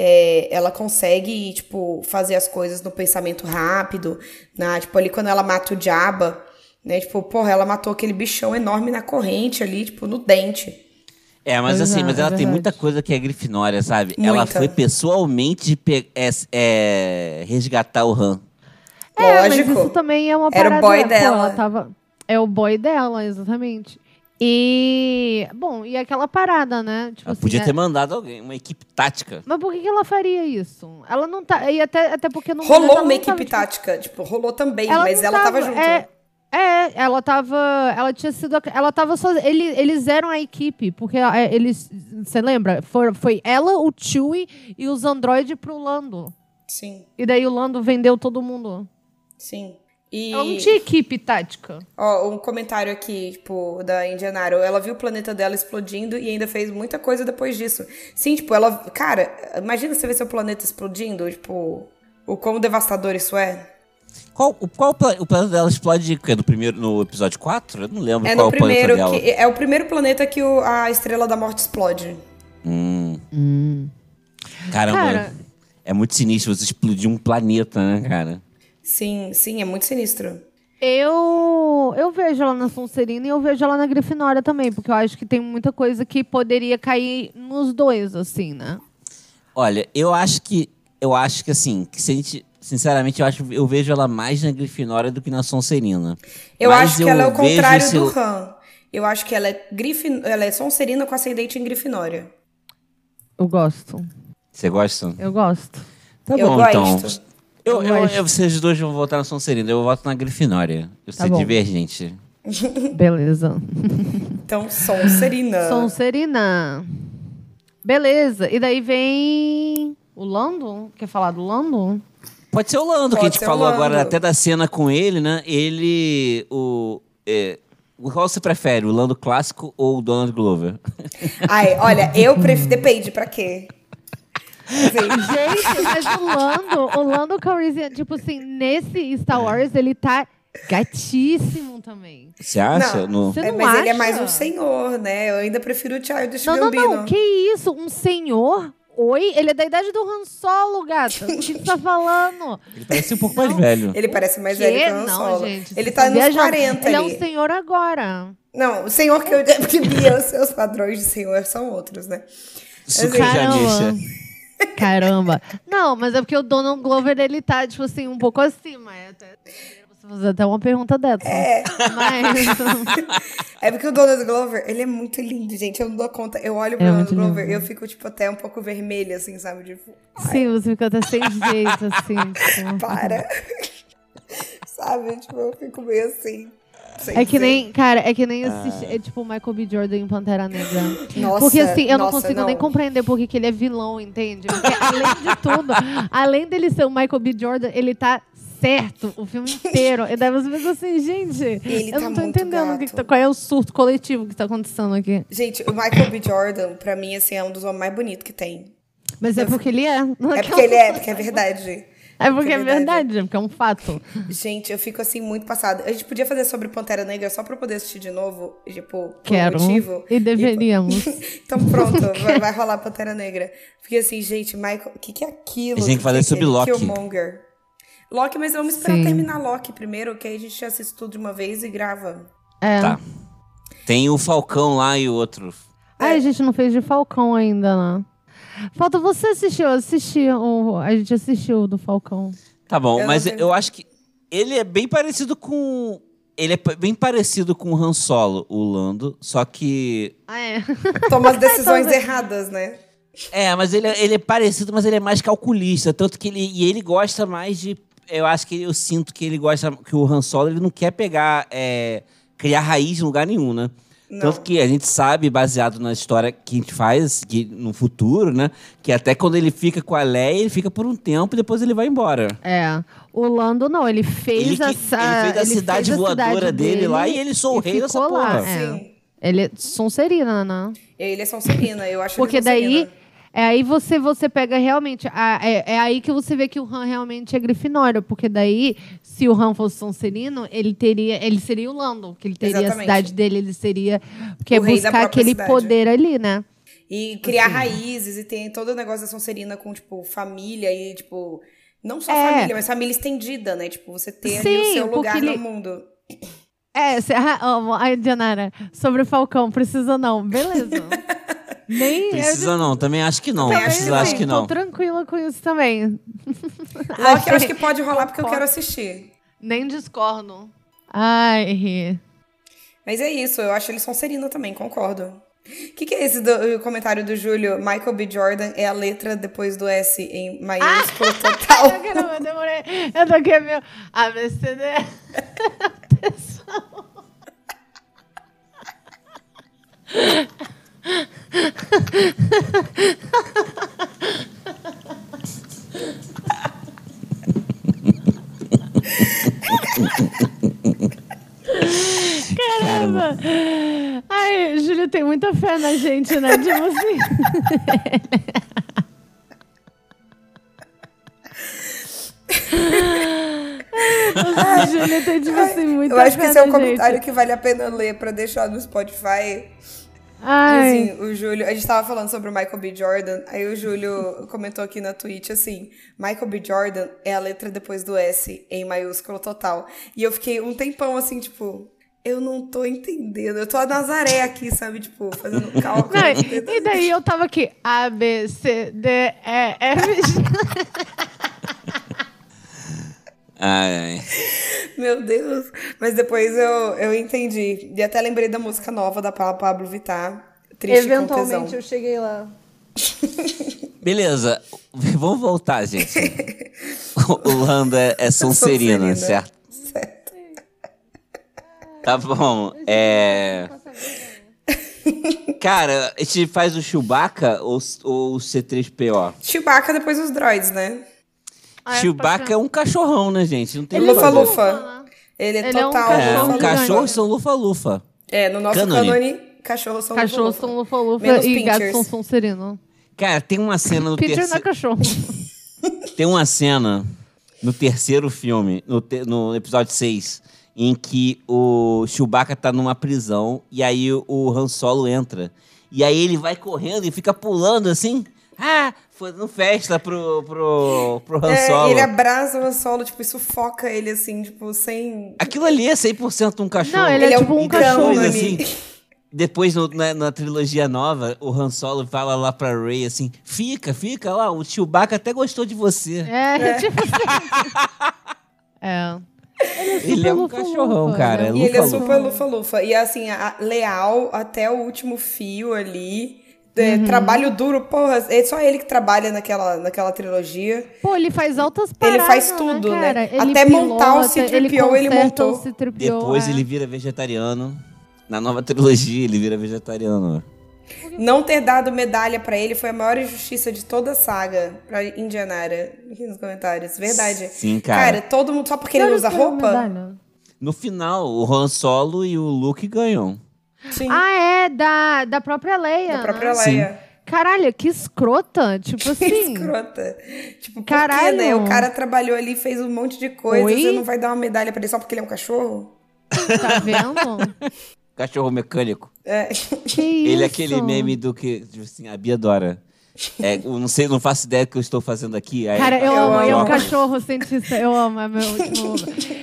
tipo, fazer as coisas no pensamento rápido, tipo, ali quando ela mata o Jabba, né? Tipo, porra, ela matou aquele bichão enorme na corrente ali, tipo, no dente. Mas assim, ela tem muita coisa que é Grifinória, sabe? Muita. Ela foi pessoalmente resgatar o Han. Lógico. Mas isso também é uma parada. Era o boy dela. É o boy dela, exatamente. E... Bom, e aquela parada, né? Tipo, ela podia ter mandado alguém, uma equipe tática. Mas por que ela faria isso? Ela não tá... E até porque não... Rolou uma equipe tática. Tipo, rolou também, mas ela tava junto. Ela tinha sido... Ela tava sozinha. Eles eram a equipe, porque eles... Você lembra? Foi ela, o Chewie e os androides pro Lando. Sim. E daí o Lando vendeu todo mundo. Sim. Ela não tinha equipe tática. Um comentário aqui, tipo, da Indianaro. Ela viu o planeta dela explodindo e ainda fez muita coisa depois disso. Sim, tipo, ela... Cara, imagina você ver seu planeta explodindo, tipo... O quão devastador isso é. O planeta dela explode no episódio 4? Eu não lembro qual o primeiro, planeta dela. É o primeiro planeta que a Estrela da Morte explode. Caramba, é muito sinistro você explodir um planeta, né, cara? Sim, é muito sinistro. Eu vejo ela na Sonserina e eu vejo ela na Grifinória também, porque eu acho que tem muita coisa que poderia cair nos dois, assim, né? Olha, eu acho que assim, que se a gente... Sinceramente, eu vejo ela mais na Grifinória do que na Sonserina. Eu acho que ela é o contrário do Han. Eu acho que ela é Sonserina com ascendente em Grifinória. Eu gosto. Você gosta? Eu gosto. Tá bom, então. Vocês dois vão votar na Sonserina. Eu voto na Grifinória. Eu sou divergente. Beleza. Então, Sonserina. Sonserina. Beleza. E daí vem o Lando? Quer falar do Lando? Pode ser o Lando, que a gente falou agora até da cena com ele, né? Qual você prefere, o Lando clássico ou o Donald Glover? Ai, olha, eu prefiro... Depende, pra quê? Gente, mas o Lando Calrissian, tipo assim, nesse Star Wars, ele tá gatíssimo também. Você acha? Você não mas acha? ele é mais um senhor, né? Eu ainda prefiro o Childish Gambino. Não, que isso? Um senhor? Oi? Ele é da idade do Han Solo, gata. O que você tá falando? Ele parece um pouco mais velho. Ele parece mais velho que o Han Solo. Não, gente. Ele tá nos 40 Ele ali. é um senhor agora. Não, o senhor que eu... Porque, Bia, os seus padrões de senhor são outros, né? Caramba. Não, mas é porque o Donald Glover, ele tá, tipo assim, um pouco acima. Você fazer até uma pergunta dessa. É porque o Donald Glover, ele é muito lindo, gente. Eu não dou conta. Eu olho pro Donald Glover e eu fico, tipo, até um pouco vermelha, assim, sabe? Tipo, sim, você fica até sem jeito, assim. Tipo. Para. Sabe? Tipo, eu fico meio assim. É que nem assistir, é tipo o Michael B. Jordan em Pantera Negra. Nossa, porque assim, eu não consigo nem compreender porque que ele é vilão, entende? Porque além de tudo, além dele ser o Michael B. Jordan, ele tá certo o filme inteiro. E daí você fica assim, gente, eu não tô entendendo qual é o surto coletivo que tá acontecendo aqui. Gente, o Michael B. Jordan, pra mim, assim, é um dos homens mais bonitos que tem. Mas é porque ele é. É porque ele é, porque é verdade. É porque é verdade, porque é um fato. Gente, eu fico assim muito passada. A gente podia fazer sobre Pantera Negra só pra poder assistir de novo, tipo, por Quero. motivo. E deveríamos. Então pronto, vai rolar Pantera Negra. Porque assim, gente, Michael, o que é aquilo? A gente vai fazer sobre Loki. Killmonger. Loki, mas vamos esperar terminar Loki primeiro, que aí a gente assiste tudo de uma vez e grava. Tá. Tem o Falcão lá e o outro. A gente não fez de Falcão ainda, não. Falta você assistir. A gente assistiu o do Falcão. Tá bom, mas eu acho que ele é bem parecido com... Ele é bem parecido com o Han Solo, o Lando, só que... Toma as decisões erradas, né? Mas ele é parecido, mas ele é mais calculista. Tanto que ele gosta mais de... Eu sinto que ele gosta... Que o Han Solo, ele não quer pegar... criar raiz em lugar nenhum, né? Não. Tanto que a gente sabe, baseado na história que a gente faz que no futuro, né? Que até quando ele fica com a Leia, ele fica por um tempo e depois ele vai embora. O Lando não, ele fez a cidade voadora dele lá e ele sou o rei dessa porra. Ele é Sonserina, né? Ele é Sonserina, eu acho. Porque daí... aí você pega realmente... É aí que você vê que o Han realmente é Grifinória. Porque daí, se o Han fosse Sonserino, ele seria o Lando. Porque ele teria a cidade dele, ele seria... Porque é buscar aquele poder ali, né? E criar raízes, e tem todo o negócio da Sonserina com, tipo, família e, tipo... Não só família, mas família estendida, né? Tipo, você ter ali o seu lugar no mundo. Ai, Dianara, sobre o Falcão, precisa não. Beleza. Precisa não, também acho que não. Acho que não. Tô tranquila com isso também. Loki eu acho que pode rolar porque eu quero assistir. Nem discordo. Ai. Mas é isso, eu acho ele Sonserina também, concordo. O que é esse do comentário do Júlio? Michael B. Jordan é a letra depois do S em maiúsculo total. Eu demorei. Eu tô aqui, meu. ABCD. Atenção. Caramba! Ai, Júlio tem muita fé na gente, né? Tipo assim. Ai, Júlio tem, tipo assim, muita fé. Eu acho que esse é um comentário que vale a pena ler pra deixar no Spotify. Ai. Assim, o Júlio, a gente tava falando sobre o Michael B. Jordan, aí o Júlio comentou aqui na Twitch assim, Michael B. Jordan é a letra depois do S em maiúsculo total. E eu fiquei um tempão assim, tipo, eu não tô entendendo. Eu tô a Nazaré aqui, sabe? Tipo, fazendo cálculo. Não, e daí eu tava aqui, A, B, C, D, E, F, G. Ai. Meu Deus. Mas depois eu entendi. E até lembrei da música nova da Pablo Vittar. Triste Eventualmente com tesão. eu cheguei lá. Beleza, vamos voltar, gente. O Lando é Sonserina, certo? Certo. Tá bom. Cara, a gente faz o Chewbacca ou o C3PO? Chewbacca depois os droids, né? Chewbacca é um cachorrão, né, gente? Não tem Lufa-lufa. Ele é total. Um cachorro são lufa-lufa. No nosso cânone, cachorros são lufa-lufa e gatos são Sonserino. Cara, tem uma cena no terceiro... não é cachorro. Tem uma cena no terceiro filme, no episódio 6, em que o Chewbacca tá numa prisão e aí o Han Solo entra. E aí ele vai correndo e fica pulando assim. Fazendo festa pro Han Solo. E ele abraça o Han Solo, tipo, e sufoca ele assim, tipo, sem... Aquilo ali é 100% um cachorro. Não, ele é tipo um cachorro. Assim, depois, na trilogia nova, o Han Solo fala lá pra Rey assim, fica lá, o Chewbacca até gostou de você. Tipo assim. Ele é um cachorrão, cara. E ele é super lufa-lufa. E assim, leal até o último fio ali. Trabalho duro, porra, é só ele que trabalha naquela trilogia. Pô, ele faz altas paradas, ele faz tudo, né? Ele até pilota, montar o C-3PO, ele montou. Depois ele vira vegetariano. Na nova trilogia, ele vira vegetariano. Não ter dado medalha pra ele foi a maior injustiça de toda a saga pra Indianara. Aqui nos comentários. Verdade. Sim, cara. Todo mundo, só porque ele usa roupa. No final, o Han Solo e o Luke ganham. Sim. Da própria Leia. Da própria Leia. Sim. Caralho, que escrota. Tipo assim. Que escrota. Tipo, caralho. Porque, né? O cara trabalhou ali, fez um monte de coisa. Você não vai dar uma medalha pra ele só porque ele é um cachorro? Tá vendo? Cachorro mecânico. Que isso? Ele é aquele meme do que, tipo assim, a Bia adora. Eu não faço ideia do que eu estou fazendo aqui. Cara, eu amo. É um cachorro cientista. Eu amo, é meu último.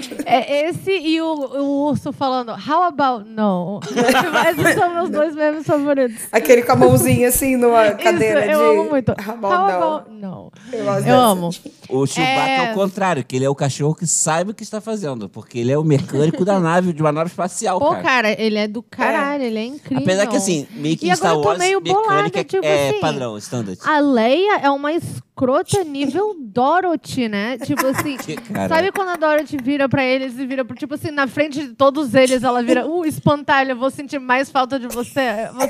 Esse e o urso falando, how about no? Esses são meus dois memes favoritos. Aquele com a mãozinha assim numa cadeira eu amo muito. How about no? Eu amo. O Chewbacca é o contrário, que ele é o cachorro que sabe o que está fazendo, porque ele é o mecânico de uma nave espacial, Pô, cara, ele é do caralho, ele é incrível. Apesar que assim, meio que em Star Wars, mecânica tipo é assim, padrão, standard. A Leia é uma escrota nível Dorothy, né? Tipo assim, sabe quando a Dorothy vira pra eles e vira, tipo assim, na frente de todos eles, ela vira, espantalho, eu vou sentir mais falta de você.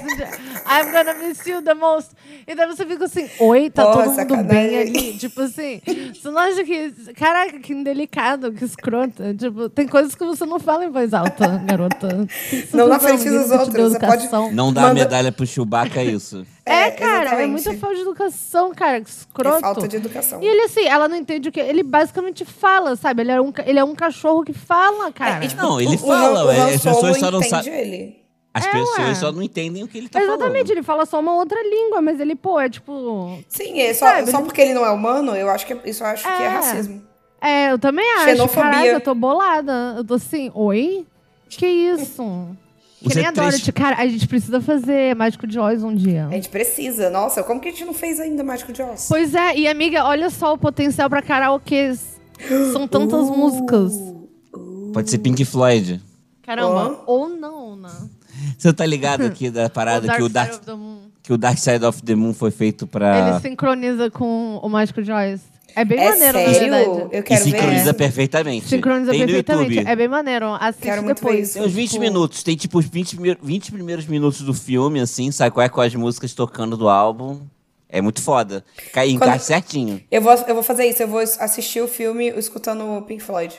I'm gonna miss you the most. E daí você fica assim, oi, tá todo mundo bem ali? Tipo assim, você não acha que, caraca, que indelicado, que escrota. Tipo, tem coisas que você não fala em voz alta, garota. Não na frente dos outros. Você pode... Não dá medalha pro Chewbacca, é isso. Cara, exatamente. é muita falta de educação, cara, escroto. É falta de educação. E ele, assim, ela não entende o que... Ele basicamente fala, sabe? Ele é um cachorro que fala, cara. Não, ele fala. As pessoas só não sabem. Ele. As pessoas só não entendem o que ele tá falando. Exatamente, ele fala só uma outra língua, mas ele, é tipo... Sim, só porque ele não é humano, eu acho que que é racismo. Eu também acho. Xenofobia. Caraca, eu tô bolada. Eu tô assim, oi? Que isso? Que nem a Dorothy. Cara, a gente precisa fazer Mágico de Oz um dia. A gente precisa. Nossa, como que a gente não fez ainda Mágico de Oz? Pois é, e amiga, olha só o potencial pra karaokês. São tantas músicas. Pode ser Pink Floyd. Caramba, ou não, né? Você tá ligado aqui da parada que o Dark Side of the Moon foi feito pra... Ele sincroniza com o Mágico de Oz. É bem maneiro, sério? na verdade. Eu quero sincroniza perfeitamente. Sincroniza tem perfeitamente. No YouTube. É bem maneiro. Assiste quero muito depois. ver isso. Tem uns 20 minutos. Tem tipo os 20 primeiros minutos do filme, assim, sabe qual é com as músicas tocando do álbum. É muito foda. Encaixa certinho. Eu vou fazer isso. Eu vou assistir o filme escutando o Pink Floyd.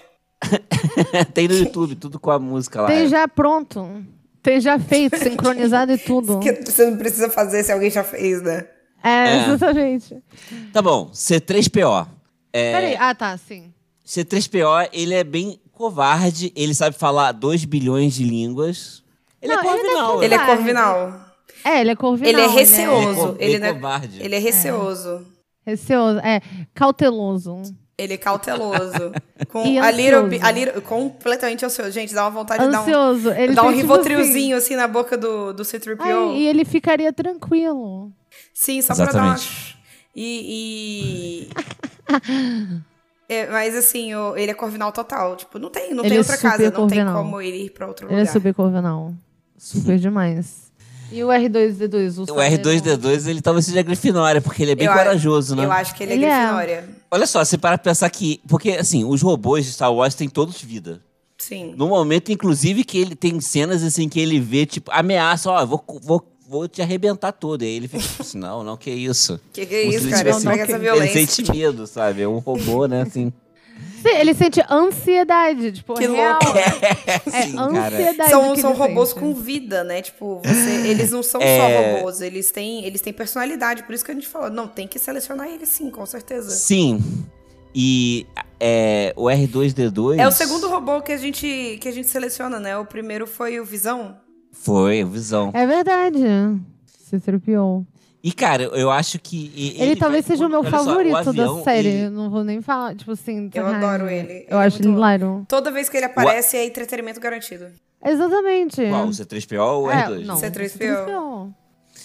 Tem no YouTube, tudo com a música lá. Tem já pronto. Tem já feito, sincronizado e tudo. Que você não precisa fazer se alguém já fez, né? Exatamente. Tá bom, C3PO. Peraí, tá, sim. C3PO, ele é bem covarde, ele sabe falar 2 bilhões de línguas. Ele é corvinal. Ele é corvinal. Ele é corvinal. Ele é receoso. Ele é covarde. Ele é receoso. Receoso, cauteloso. Ele é cauteloso. Com E a little, ansioso. completamente ansioso. Gente, dá uma vontade de dar um rivotrilzinho assim na boca do C-3PO. E ele ficaria tranquilo. Sim, só pra dar uma... mas assim, ele é corvinal total. Tipo, não tem outra casa. Não tem como ele ir pra outro lugar. Ele é super corvinal. Super demais. E o R2-D2? O R2-D2, ele talvez seja Grifinória, porque ele é bem corajoso, né? Eu acho que ele é Grifinória. Olha só, você para pensar que... Porque, assim, os robôs de Star Wars têm todos vida. Sim. No momento, inclusive, que ele tem cenas, assim, que ele vê, tipo, ameaça, ó, vou te arrebentar todo. E aí ele fica tipo assim, não, que isso? Que é isso, cara? Não pega essa violência. Ele sente medo, sabe? É um robô, né, assim... Sim, ele sente ansiedade, tipo, que real. Louco. Sim, ansiedade. São robôs sente. Com vida, né? Tipo, eles não são só robôs, eles têm personalidade. Por isso que a gente falou, não, tem que selecionar eles sim, com certeza. Sim. E o R2-D2... É o segundo robô que a gente seleciona, né? O primeiro foi o Visão. Foi, o Visão. É verdade. C-3PO. E, cara, eu acho que... Ele talvez seja o meu favorito da série. Eu não vou nem falar, tipo assim... Eu adoro ele. Eu acho ele hilário. Toda vez que ele aparece, é entretenimento garantido. Exatamente. Qual? O C-3PO ou o R2? Não, C-3PO.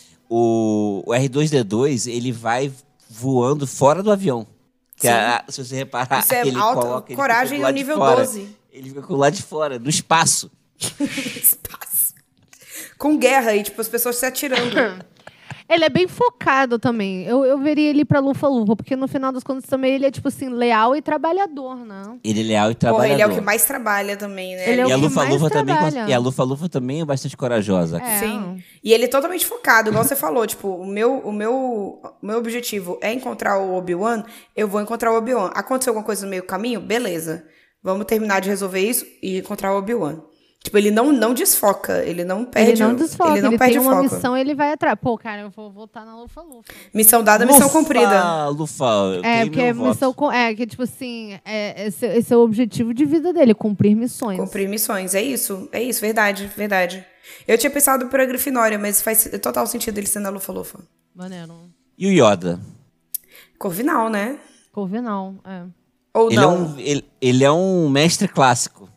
O R2-D2, ele vai voando fora do avião. Que se você reparar, isso é ele coloca... Coragem ao nível 12. Ele fica lá de fora, no espaço. Espaço. Com guerra e, tipo, as pessoas se atirando. Ele é bem focado também. Eu veria ele pra Lufa-Lufa, porque no final das contas também ele é, tipo assim, leal e trabalhador, né? Ele é leal e trabalhador. Ele é o que mais trabalha também, né? Ele é e o que mais trabalha. E a Lufa-Lufa também é bastante corajosa. Sim. E ele é totalmente focado, igual você falou. Tipo, o meu objetivo é encontrar o Obi-Wan, eu vou encontrar o Obi-Wan. Aconteceu alguma coisa no meio do caminho? Beleza. Vamos terminar de resolver isso e encontrar o Obi-Wan. Tipo, ele não desfoca, ele não perde Ele não desfoca, ele perde tem uma foco. Missão, ele vai atrás. Pô, cara, eu vou voltar na Lufa-Lufa. Missão dada, missão cumprida. Lufa, porque é missão... que, tipo assim, esse é o objetivo de vida dele, cumprir missões. Cumprir missões, é isso, verdade. Eu tinha pensado por a Grifinória, mas faz total sentido ele ser na Lufa-Lufa. Maneiro. E o Yoda? Corvinal, né? Corvinal, Ou não? Ele é um mestre clássico.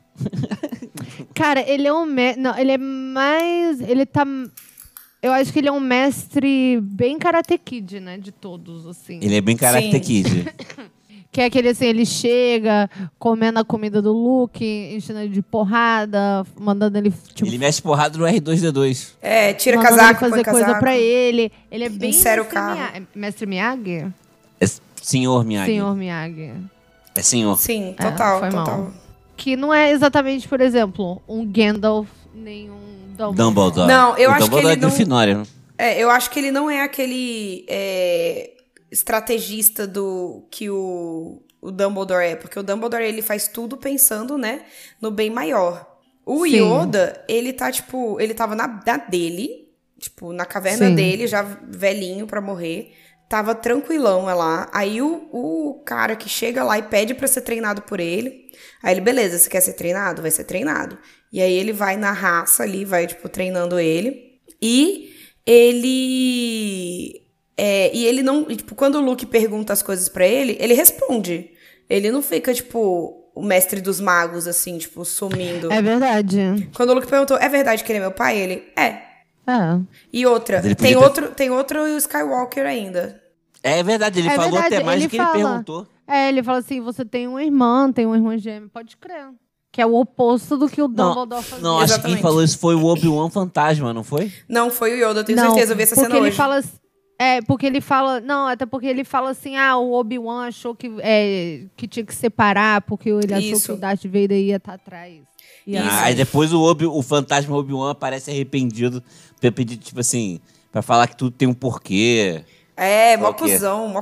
Cara, ele é não, ele é mais... Ele tá... Eu acho que ele é um mestre bem Karate Kid, né? De todos, assim. Ele é bem Karate Kid. Que é aquele, assim, ele chega comendo a comida do Luke, enchendo ele de porrada, mandando ele... Tipo, ele mexe porrada no R2-D2. Tira casaco, ele fazer põe coisa casaco. Pra ele. Ele é bem... Insere o carro. Mestre Miyagi? Senhor Miyagi. Senhor Miyagi. É senhor. Sim, total. Mal. Que não é exatamente, por exemplo, um Gandalf, nem um Dumbledore. Não, eu acho que ele é Grifinória. Eu acho que ele não é aquele estrategista que o Dumbledore é. Porque o Dumbledore, ele faz tudo pensando, né, no bem maior. O Yoda, ele tá, tipo... Ele tava na dele, tipo, na caverna dele, já velhinho pra morrer. Tava tranquilão lá. Aí o cara que chega lá e pede pra ser treinado por ele... Aí ele, beleza, você quer ser treinado? Vai ser treinado. E aí ele vai na raça ali, vai, tipo, treinando ele. E ele não... Tipo, quando o Luke pergunta as coisas pra ele, ele responde. Ele não fica, tipo, o mestre dos magos, assim, tipo, sumindo. É verdade. Quando o Luke perguntou, é verdade que ele é meu pai? Ele, E outra, tem outro Skywalker ainda. É verdade, ele falou até mais do que ele perguntou. Ele fala assim, você tem uma irmã gêmea, pode crer. Que é o oposto do que o Dumbledore fazia. Não, acho que quem falou isso foi o Obi-Wan Fantasma, não foi? Não, foi o Yoda, eu tenho certeza, eu vi essa cena hoje. Porque ele fala... Não, até porque ele fala assim, o Obi-Wan achou que tinha que separar, porque ele achou que o Darth Vader ia estar atrás. Aí depois o fantasma Obi-Wan aparece arrependido, pra pedir, tipo assim, pra falar que tudo tem um porquê. Mó cuzão.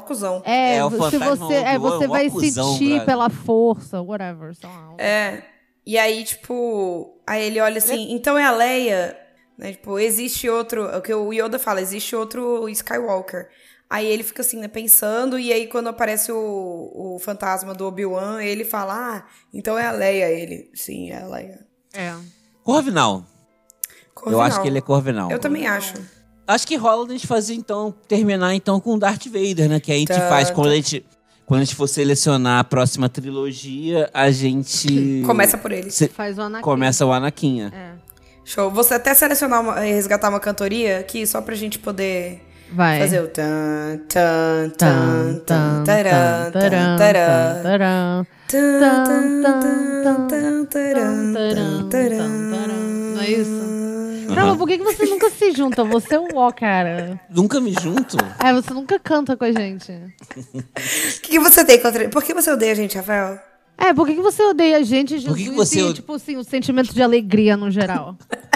Você vai sentir pela força, whatever. E aí, tipo... Aí ele olha assim, então é a Leia, né? Tipo, existe outro... O que o Yoda fala, existe outro Skywalker. Aí ele fica assim, né, pensando, e aí quando aparece o fantasma do Obi-Wan, ele fala, então é a Leia. Ele, sim, é a Leia. Corvinal. Eu acho que ele é Corvinal. Eu também acho. Acho que rola a gente fazer, terminar com o Darth Vader, né? Que a gente faz, quando a gente for selecionar a próxima trilogia, a gente... Começa por ele. Faz o Anakin. Começa o Anakin. Show. Você até selecionar resgatar uma cantoria aqui, só pra gente poder fazer o tan, tan, tan, tan, taran, taran, taran. Não é isso? Não, mas por que você nunca se junta? Você é um cara. Nunca me junto? Você nunca canta com a gente. O que você tem contra... Por que você odeia a gente, Rafael? Por que você odeia a gente, Jesus? Por que você... tipo assim, o sentimento de alegria no geral.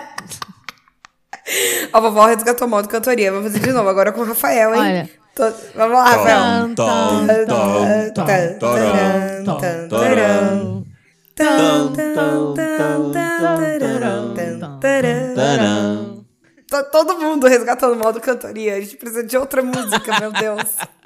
A vovó resgatou mal de cantoria. Vou fazer de novo, agora com o Rafael, hein? Olha. Vamos lá, Rafael. Todo mundo resgatando o modo cantoria. A gente precisa de outra música, meu Deus.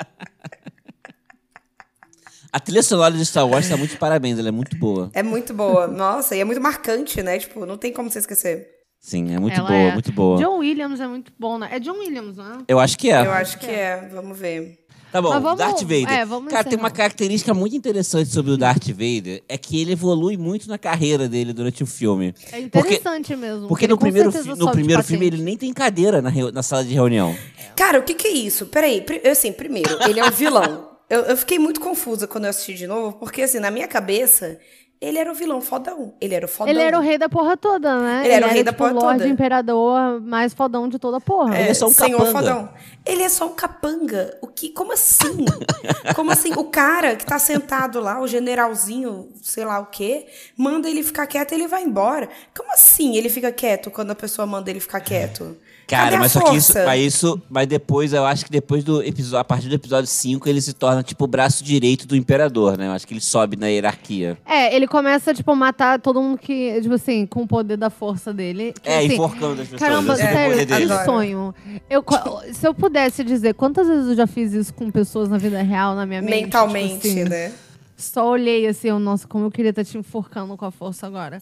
A trilha sonora de Star Wars tá muito de parabéns, ela é muito boa. É muito boa. Nossa, e é muito marcante, né? Tipo, não tem como você esquecer. Sim, é muito boa, muito boa. John Williams é muito bom, né? É John Williams, né? Eu acho que é. Eu acho que é. Vamos ver. Tá bom, Darth Vader. Cara, tem uma característica muito interessante sobre o Darth Vader, é que ele evolui muito na carreira dele durante o filme. É interessante mesmo. Porque no primeiro filme ele nem tem cadeira na sala de reunião. Cara, o que é isso? Peraí, assim, primeiro, ele é um vilão. Eu fiquei muito confusa quando eu assisti de novo, porque assim, na minha cabeça, ele era o vilão fodão. Ele era o fodão. Ele era o rei da porra toda, né? Ele era o rei da porra toda. Lorde Imperador mais fodão de toda a porra. Ele é só um capanga. Fodão. Ele é só um capanga. Como assim? Como assim? O cara que tá sentado lá, o generalzinho, sei lá o quê, manda ele ficar quieto e ele vai embora. Como assim ele fica quieto quando a pessoa manda ele ficar quieto? Cara, mas só que mas depois, eu acho que depois do episódio, a partir do episódio 5, ele se torna, tipo, o braço direito do Imperador, né? Eu acho que ele sobe na hierarquia. Ele começa, tipo, a matar todo mundo que, tipo assim, com o poder da força dele. Que, assim, enforcando as pessoas. Caramba, sério, que sonho. Se eu pudesse dizer quantas vezes eu já fiz isso com pessoas na vida real, na minha mente. Mentalmente, tipo assim, né? Só olhei assim, nossa, como eu queria estar te enforcando com a força agora.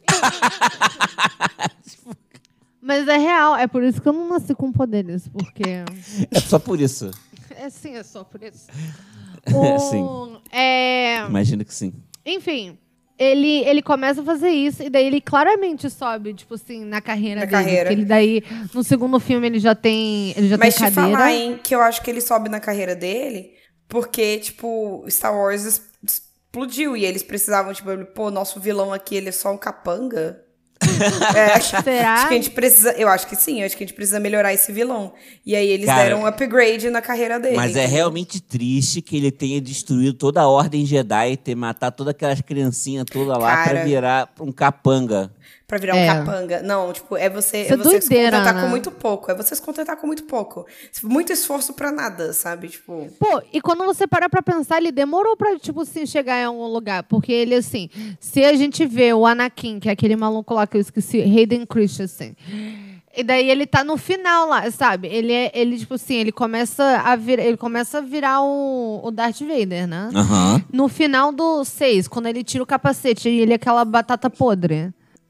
Mas é real, é por isso que eu não nasci com poderes, porque... É só por isso. Sim, é só por isso. Sim. Imagino que sim. Enfim, ele começa a fazer isso e daí ele claramente sobe, tipo assim, na carreira dele. Porque ele daí, no segundo filme, ele já tem cadeira. Mas te falar, hein, que eu acho que ele sobe na carreira dele porque, tipo, Star Wars explodiu e eles precisavam, tipo, nosso vilão aqui, ele é só um capanga. Será? Acho que a gente precisa, eu acho que sim, acho que a gente precisa melhorar esse vilão. E aí eles deram um upgrade na carreira dele. Mas é realmente triste que ele tenha destruído toda a Ordem Jedi e ter matado todas aquelas criancinhas todas lá pra virar um capanga. Pra virar um capanga. Não, tipo, é você se contentar com muito pouco. É você se contentar com muito pouco. Muito esforço pra nada, sabe? Tipo... Pô, e quando você para pra pensar, ele demorou pra, tipo assim, chegar em algum lugar. Porque ele, assim, se a gente vê o Anakin, que é aquele maluco lá que eu esqueci, Hayden Christensen. E daí ele tá no final lá, sabe? Ele tipo assim, ele começa a virar o Darth Vader, né? Uhum. No final do 6, quando ele tira o capacete e ele é aquela batata podre.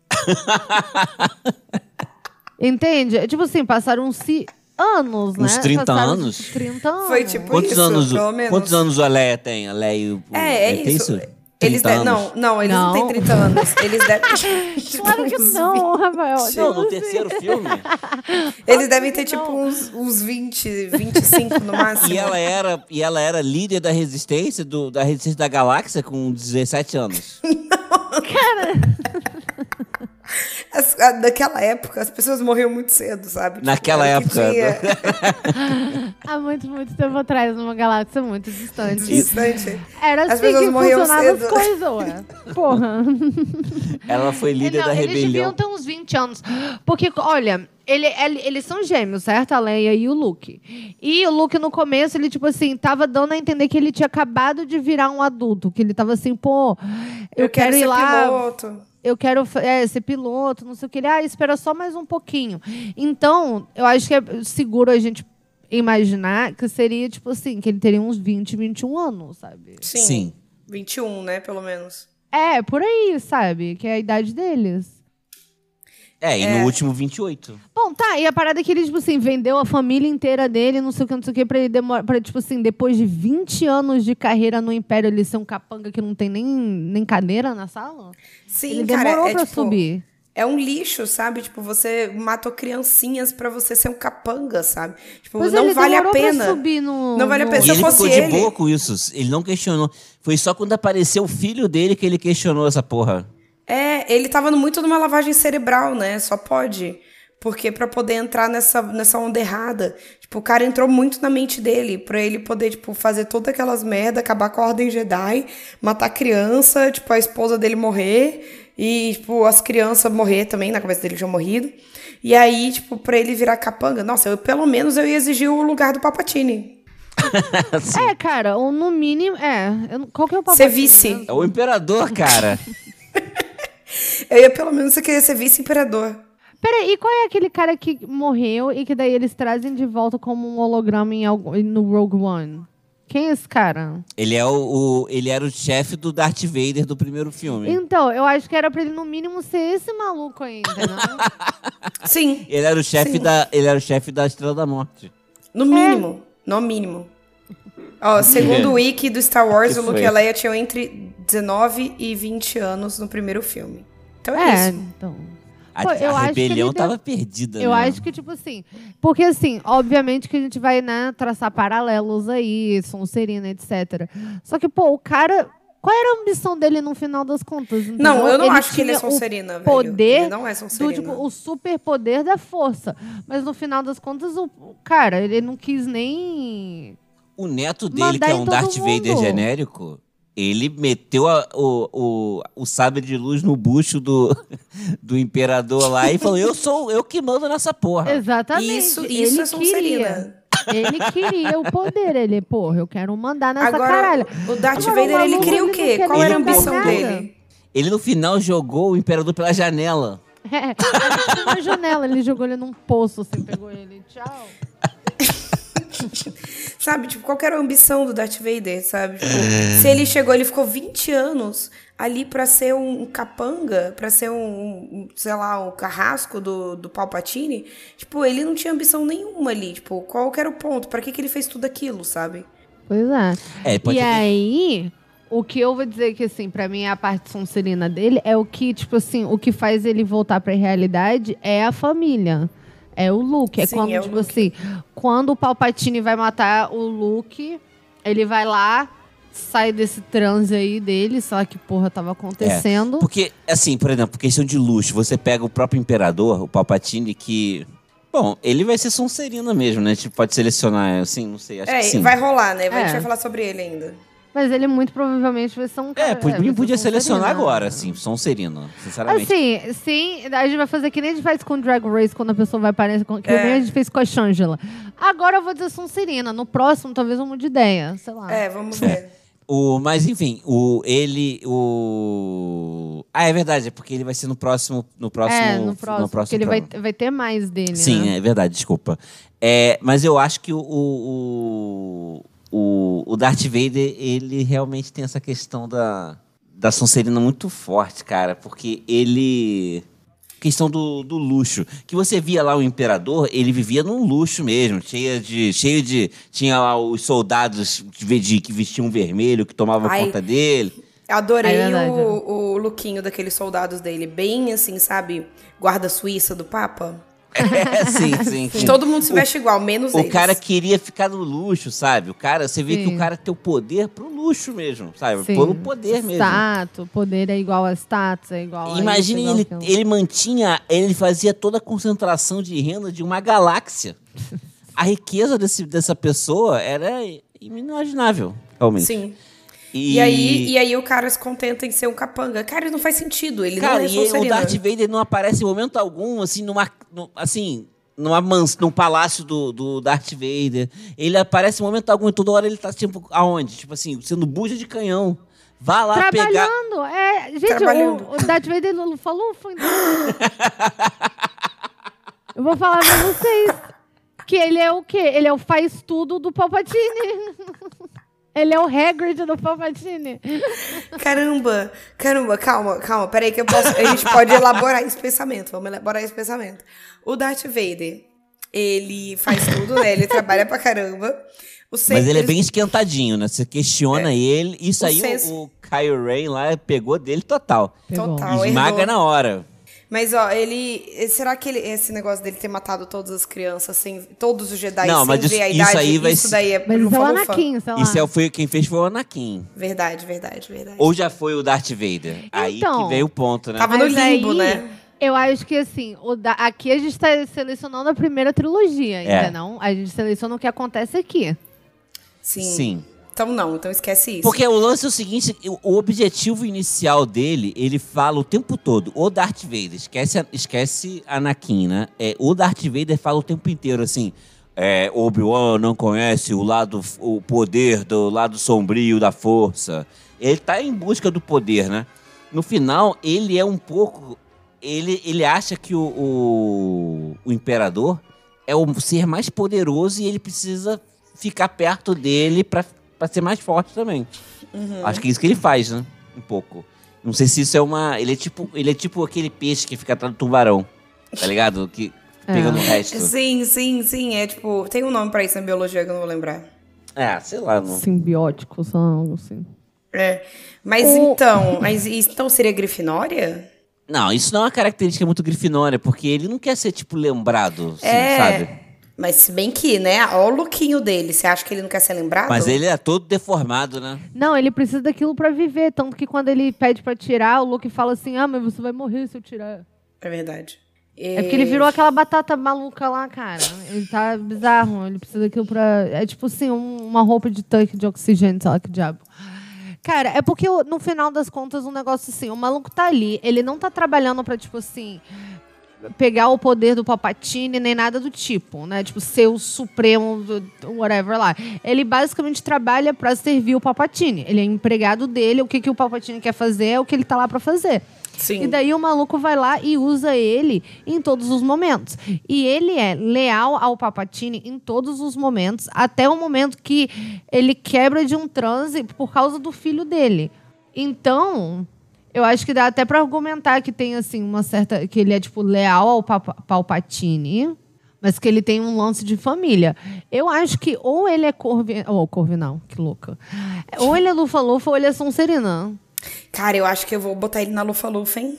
Entende? Tipo assim, passaram anos, né? Uns 30 anos? 30 anos. Foi tipo quantos isso, anos, pelo menos. Quantos anos a Leia tem? A Leia e o... É isso. Eles não, eles não têm 30 anos. Eles devem... Claro que não, Rafael. Não, no terceiro filme. Eles devem ter, tipo, uns 20, 25 no máximo. E ela era líder da resistência, da resistência da galáxia com 17 anos. Cara... Naquela época, as pessoas morriam muito cedo, sabe? Naquela época. Há muito tempo atrás, numa galáxia muito distante. Era assim as pessoas que morriam funcionavam cedo. as coisas, ué. Porra. Ela foi líder da rebelião. Eles deviam ter uns 20 anos. Porque, olha... Eles são gêmeos, certo? A Leia e o Luke. E o Luke, no começo, ele, tipo assim, tava dando a entender que ele tinha acabado de virar um adulto. Que ele tava assim, pô, eu quero ir lá... piloto. Eu quero ser piloto, não sei o que. Ele, espera só mais um pouquinho. Então, eu acho que é seguro a gente imaginar que seria, tipo assim, que ele teria uns 20, 21 anos, sabe? Sim. 21, né, pelo menos. Por aí, sabe? Que é a idade deles. E no último 28. Bom, tá, e a parada é que ele, tipo assim, vendeu a família inteira dele, não sei o que, pra ele demorar, tipo assim, depois de 20 anos de carreira no Império, ele ser um capanga que não tem nem cadeira na sala? Sim, ele demorou pra tipo, subir. É um lixo, sabe? Tipo, você matou criancinhas pra você ser um capanga, sabe? Tipo, pois não vale a pena. Pra subir não vale a pena. E ele ficou de boa com isso. Ele não questionou. Foi só quando apareceu o filho dele que ele questionou essa porra. Ele tava muito numa lavagem cerebral, né? Só pode. Porque pra poder entrar nessa onda errada, tipo, o cara entrou muito na mente dele, pra ele poder, tipo, fazer todas aquelas merda, acabar com a Ordem Jedi, matar criança, tipo, a esposa dele morrer, e, tipo, as crianças morrer também, na cabeça dele tinham morrido. E aí, tipo, pra ele virar capanga, nossa, pelo menos eu ia exigir o lugar do Palpatine. Cara, ou no mínimo, qual que é o Palpatine? Ser vice. Né? É o imperador, cara. Eu ia pelo menos querer ser vice-imperador. Peraí, e qual é aquele cara que morreu e que daí eles trazem de volta como um holograma no Rogue One? Quem é esse cara? Ele era o chefe do Darth Vader do primeiro filme. Então, eu acho que era pra ele no mínimo ser esse maluco aí, entendeu? Sim. Ele era o chefe da Estrela da Morte. No mínimo. No mínimo. Ó, segundo o wiki do Star Wars, o Luke e a Leia tinham entre 19 e 20 anos no primeiro filme. Então é isso. Então... A rebelião tava perdida, Eu acho que, tipo assim... Porque, assim, obviamente que a gente vai, né, traçar paralelos aí, Sonserina, etc. Só que, o cara... Qual era a ambição dele no final das contas? Entendeu? Não, eu não acho que ele é Sonserina, velho. Ele não é Sonserina. O superpoder da força. Mas no final das contas, o cara, ele não quis nem... O neto dele, que é um Darth Vader genérico... Ele meteu o sabre de luz no bucho do imperador lá e falou, eu que mando nessa porra. Exatamente. Isso é Sonserina. Ele queria o poder. Ele, eu quero mandar nessa caralho. O Darth Vader, ele queria o quê? Qual era a ambição dele? Ele, no final, jogou o imperador pela janela. Na janela. Ele jogou ele num poço, assim, pegou ele. Tchau. Sabe, tipo, qual que era a ambição do Darth Vader, sabe? Tipo, se ele ficou 20 anos ali pra ser um capanga, pra ser sei lá, um carrasco do Palpatine, tipo, ele não tinha ambição nenhuma ali, tipo, qual que era o ponto? Pra que ele fez tudo aquilo, sabe? Pois é. Aí, o que eu vou dizer que, assim, pra mim, a parte sonserina dele é o que, tipo assim, o que faz ele voltar pra realidade é a família. É o Luke. É quando, tipo assim, quando o Palpatine vai matar o Luke, ele vai lá, sai desse transe aí dele, sei lá que porra tava acontecendo. Porque, assim, por exemplo, questão de luxo, você pega o próprio imperador, o Palpatine, que... Bom, ele vai ser Sonserina mesmo, né? Tipo, pode selecionar, assim, não sei, acho que sim. Vai rolar, né? A gente vai falar sobre ele ainda. Mas ele muito provavelmente vai ser um cara... podia selecionar agora, assim, Sonserina, sinceramente. Assim, sim, a gente vai fazer que nem a gente faz com Drag Race, quando a pessoa vai aparecer, que nem a gente fez com a Shangela. Agora eu vou dizer Sonserina, no próximo talvez eu mude de ideia, sei lá. Vamos ver. Mas, enfim, é verdade, é porque ele vai ser no próximo porque ele vai ter mais dele, sim, né? É verdade, desculpa. Mas eu acho que o Darth Vader, ele realmente tem essa questão da Sonserina muito forte, cara, porque ele... Questão do luxo. Que você via lá o imperador, ele vivia num luxo mesmo, cheio de... Tinha lá os soldados que vestiam vermelho, que tomavam conta dele. Adorei o lookinho daqueles soldados dele, bem assim, sabe? Guarda suíça do Papa. Sim. Todo mundo se veste igual, menos eles. O cara queria ficar no luxo, sabe? Você vê que o cara tem o poder pro luxo mesmo, sabe? Pelo poder mesmo. Poder é igual a status, é igual Imagine ele fazia toda a concentração de renda de uma galáxia. A riqueza dessa pessoa era inimaginável, realmente. Sim. E aí o cara se contenta em ser um capanga. Cara, não faz sentido. Ele não é Sonserina. O Darth Vader não aparece em momento algum, assim, num palácio do Darth Vader. Ele aparece em momento algum e toda hora ele tá, tipo, aonde? Tipo assim, sendo buja de canhão. Vá lá pegar... Gente, o Darth Vader não falou... Eu vou falar pra vocês que ele é o quê? Ele é o faz-tudo do Palpatine. Ele é o Hagrid do Palpatine. Caramba, calma. Peraí que a gente pode elaborar esse pensamento. Vamos elaborar esse pensamento. O Darth Vader, ele faz tudo, né? Ele trabalha pra caramba. Mas ele é bem esquentadinho, né? Você questiona ele. Isso aí o Kylo Ren lá pegou dele total. Esmaga na hora. Mas, será que esse negócio dele ter matado todas as crianças, todos os Jedi, sem ver a idade, isso daí é... Mas é o Anakin, sei lá. Quem fez foi o Anakin. Verdade. Ou já foi o Darth Vader? Aí que veio o ponto, né? Tava no limbo, né? Eu acho que, assim, aqui a gente tá selecionando a primeira trilogia, entendeu? A gente seleciona o que acontece aqui. Sim. Então esquece isso. Porque o lance é o seguinte, o objetivo inicial dele, ele fala o tempo todo, o Darth Vader, esquece Anakin, né? O Darth Vader fala o tempo inteiro, assim, Obi-Wan não conhece o poder do lado sombrio da força. Ele tá em busca do poder, né? No final, ele é um pouco... Ele acha que o imperador é o ser mais poderoso e ele precisa ficar perto dele pra ser mais forte também. Acho que é isso que ele faz, né? Um pouco. Não sei se isso é uma... Ele é tipo aquele peixe que fica atrás do tubarão. Tá ligado? Que pegando o resto. Sim. É tipo... Tem um nome pra isso na biologia que eu não vou lembrar. Sei lá. Não. Simbióticos, algo assim. Mas então seria Grifinória? Não, isso não é uma característica muito Grifinória, porque ele não quer ser, tipo, lembrado, assim, sabe? Mas se bem que, né, olha o lookinho dele. Você acha que ele não quer ser lembrado? Mas ele é todo deformado, né? Não, ele precisa daquilo pra viver. Tanto que quando ele pede pra tirar, o Luke fala assim, mas você vai morrer se eu tirar. É verdade. É porque ele virou aquela batata maluca lá, cara. Ele tá bizarro. Ele precisa daquilo pra... É tipo assim, uma roupa de tanque de oxigênio, sei lá que diabo. Cara, é porque no final das contas um negócio assim, o maluco tá ali, ele não tá trabalhando pra, tipo assim... pegar o poder do Palpatine, nem nada do tipo, né? Tipo, ser o supremo, whatever lá. Ele basicamente trabalha pra servir o Palpatine. Ele é empregado dele, o que o Palpatine quer fazer é o que ele tá lá pra fazer. Sim. E daí o maluco vai lá e usa ele em todos os momentos. E ele é leal ao Palpatine em todos os momentos, até o momento que ele quebra de um transe por causa do filho dele. Então... eu acho que dá até pra argumentar que tem, assim, uma certa... que ele é, tipo, leal ao Palpatine, mas que ele tem um lance de família. Eu acho que ou ele é Corvinal, que louca. Ou ele é Lufa-Lufa ou ele é Sonserina. Cara, eu acho que eu vou botar ele na Lufa-Lufa, hein?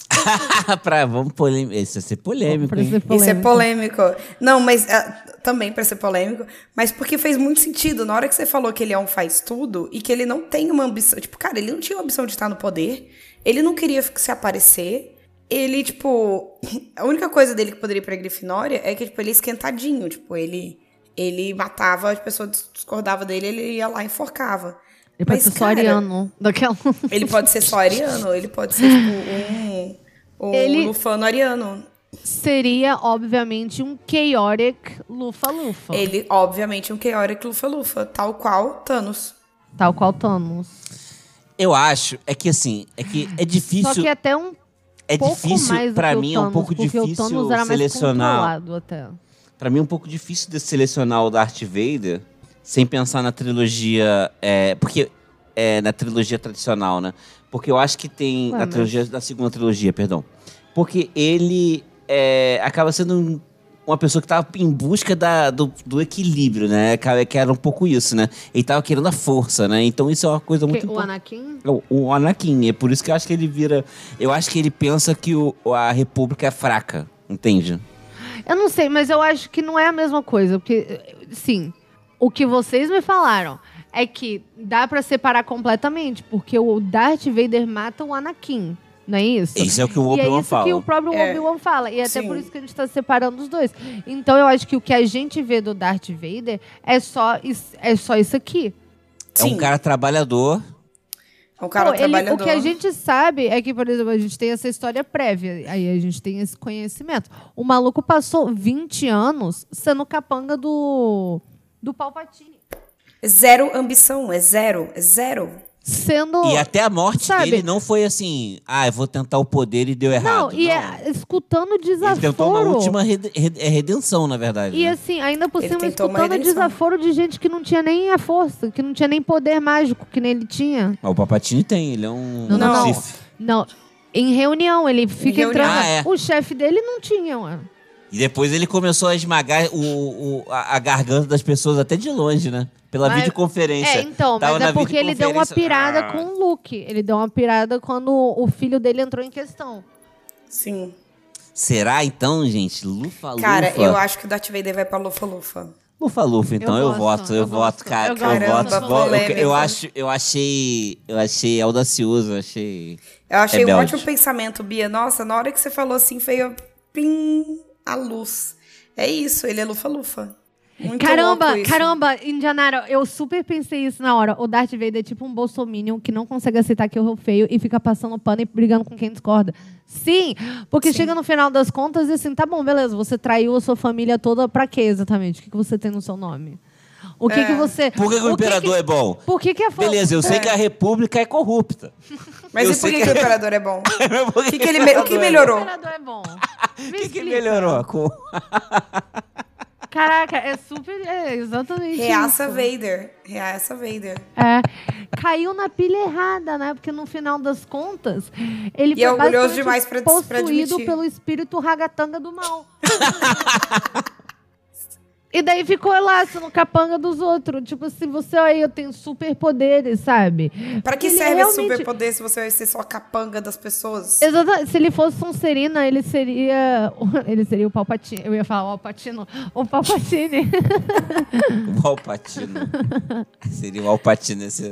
Vamos polêmico. Esse vai ser polêmico, hein? Isso é polêmico. Não, mas... também pra ser polêmico. Mas porque fez muito sentido. Na hora que você falou que ele é um faz-tudo e que ele não tem uma ambição... tipo, cara, ele não tinha uma ambição de estar no poder. Ele não queria se aparecer. Ele, tipo... a única coisa dele que poderia ir pra Grifinória é que, tipo, ele é esquentadinho. Tipo, ele matava, as pessoas discordavam dele, ele ia lá e enforcava. Ele pode ser só ariano. Ele pode ser só ariano. Ele pode ser, tipo, um lufano ariano. Seria, obviamente, um chaotic Lufa-Lufa. Ele, obviamente, um chaotic Lufa-Lufa. Tal qual Thanos. Eu acho, é que assim, é difícil... só que até um pouco mais pra do mim, que o Thanos, é um pouco porque difícil o Thanos era selecionar... mais até. Pra mim é um pouco difícil de selecionar o Darth Vader sem pensar na trilogia... porque na trilogia tradicional, né? Porque eu acho que tem... na segunda trilogia, perdão. Porque ele acaba sendo uma pessoa que estava em busca do equilíbrio, né? Que era um pouco isso, né? Ele estava querendo a força, né? Então isso é uma coisa muito importante. Anakin? O Anakin. É por isso que eu acho que ele vira... Eu acho que ele pensa que a República é fraca, entende? Eu não sei, mas eu acho que não é a mesma coisa. Porque, sim, o que vocês me falaram é que dá pra separar completamente, porque o Darth Vader mata o Anakin. Não é isso? Isso é o que o Obi-Wan fala. É isso que o próprio Obi-Wan fala. E até por isso que a gente tá separando os dois. Então eu acho que o que a gente vê do Darth Vader é só isso aqui. É um cara trabalhador. É um cara trabalhador. O que a gente sabe é que, por exemplo, a gente tem essa história prévia. Aí a gente tem esse conhecimento. O maluco passou 20 anos sendo capanga do Palpatine. Zero ambição. É zero. E até a morte dele não foi assim, eu vou tentar o poder e deu errado. Não, escutando desaforo. Ele tentou uma última redenção, na verdade. E né? assim, ainda por cima, escutando desaforo de gente que não tinha nem a força, que não tinha nem poder mágico, que nem ele tinha. O Palpatine tem, ele é um Sith. Não, em reunião, ele fica entrando. O chefe dele não tinha, mano. E depois ele começou a esmagar a garganta das pessoas até de longe, né? Pela videoconferência. Mas é porque ele deu uma pirada com o Luke. Ele deu uma pirada quando o filho dele entrou em questão. Sim. Será então, gente? Lufa-Lufa? Cara, eu acho que o Darth Vader vai pra Lufa-Lufa. Lufa-Lufa, então eu voto, cara. Eu achei audacioso, Eu achei um ótimo pensamento, Bia. Nossa, na hora que você falou assim, veio plim, a luz. É isso, ele é Lufa-Lufa. Muito caramba, Indianara, eu super pensei isso na hora. O Darth Vader é tipo um bolsominion que não consegue aceitar que eu errou feio e fica passando pano e brigando com quem discorda. Sim, porque chega no final das contas e assim, tá bom, beleza, você traiu a sua família toda pra quê exatamente? O que você tem no seu nome? O que você... Por que o imperador é bom? Por que a Beleza, eu sei que a república é corrupta. Mas e por que o imperador é bom? O que melhorou? O imperador é bom. O que melhorou? Caraca, é super... É exatamente Reaça isso. Vader. Caiu na pilha errada, né? Porque no final das contas, ele foi orgulhoso demais pra possuído pelo espírito ragatanga do mal. E daí ficou lá, sendo capanga dos outros. Tipo assim, você aí, eu tenho superpoderes, sabe? Pra que serve esse superpoder se você vai ser só a capanga das pessoas? Exatamente. Se ele fosse Sonserina, ele seria o Palpatine. Eu ia falar o Alpatino. O Palpatine. O Palpatino. Seria o Alpatino esse.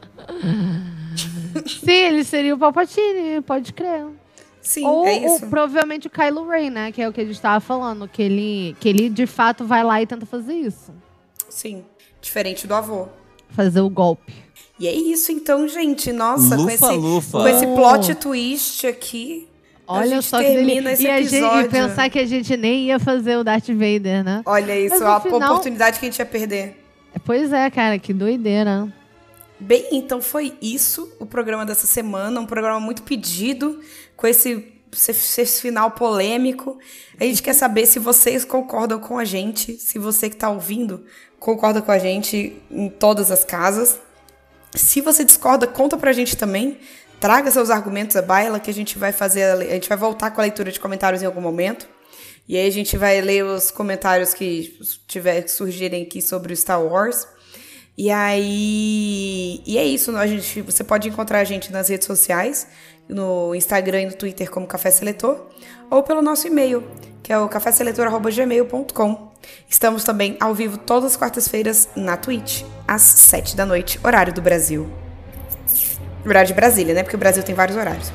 Sim, ele seria o Palpatine, pode crer. Sim, é isso. Ou provavelmente o Kylo Ren, né? Que é o que a gente tava falando. Que ele de fato vai lá e tenta fazer isso. Sim, diferente do avô. Fazer o golpe. E é isso então, gente. Nossa, com esse plot twist aqui, olha só que termina esse episódio. E pensar que a gente nem ia fazer o Darth Vader, né? Olha isso, a oportunidade que a gente ia perder. Pois é, cara, que doideira. Bem, então foi isso o programa dessa semana. Um programa muito pedido, com esse final polêmico. A gente quer saber se vocês concordam com a gente, se você que está ouvindo concorda com a gente em todas as casas. Se você discorda, conta pra gente também. Traga seus argumentos à baila, que a gente vai voltar com a leitura de comentários em algum momento. E aí a gente vai ler os comentários que surgirem aqui sobre o Star Wars. E aí... E é isso. Você pode encontrar a gente nas redes sociais, no Instagram e no Twitter como Café Seletor, ou pelo nosso e-mail, que é o caféseletor@gmail.com. Estamos também ao vivo todas as quartas-feiras na Twitch, às 7 da noite, horário do Brasil. Horário de Brasília, né? Porque o Brasil tem vários horários.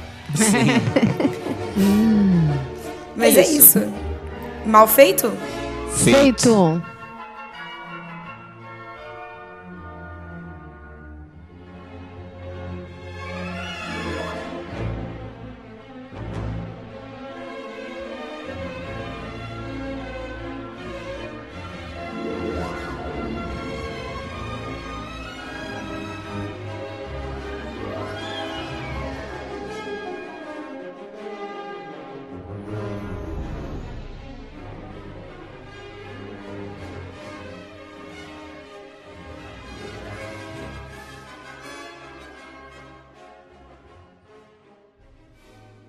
Mas é isso. Mal feito? Feito.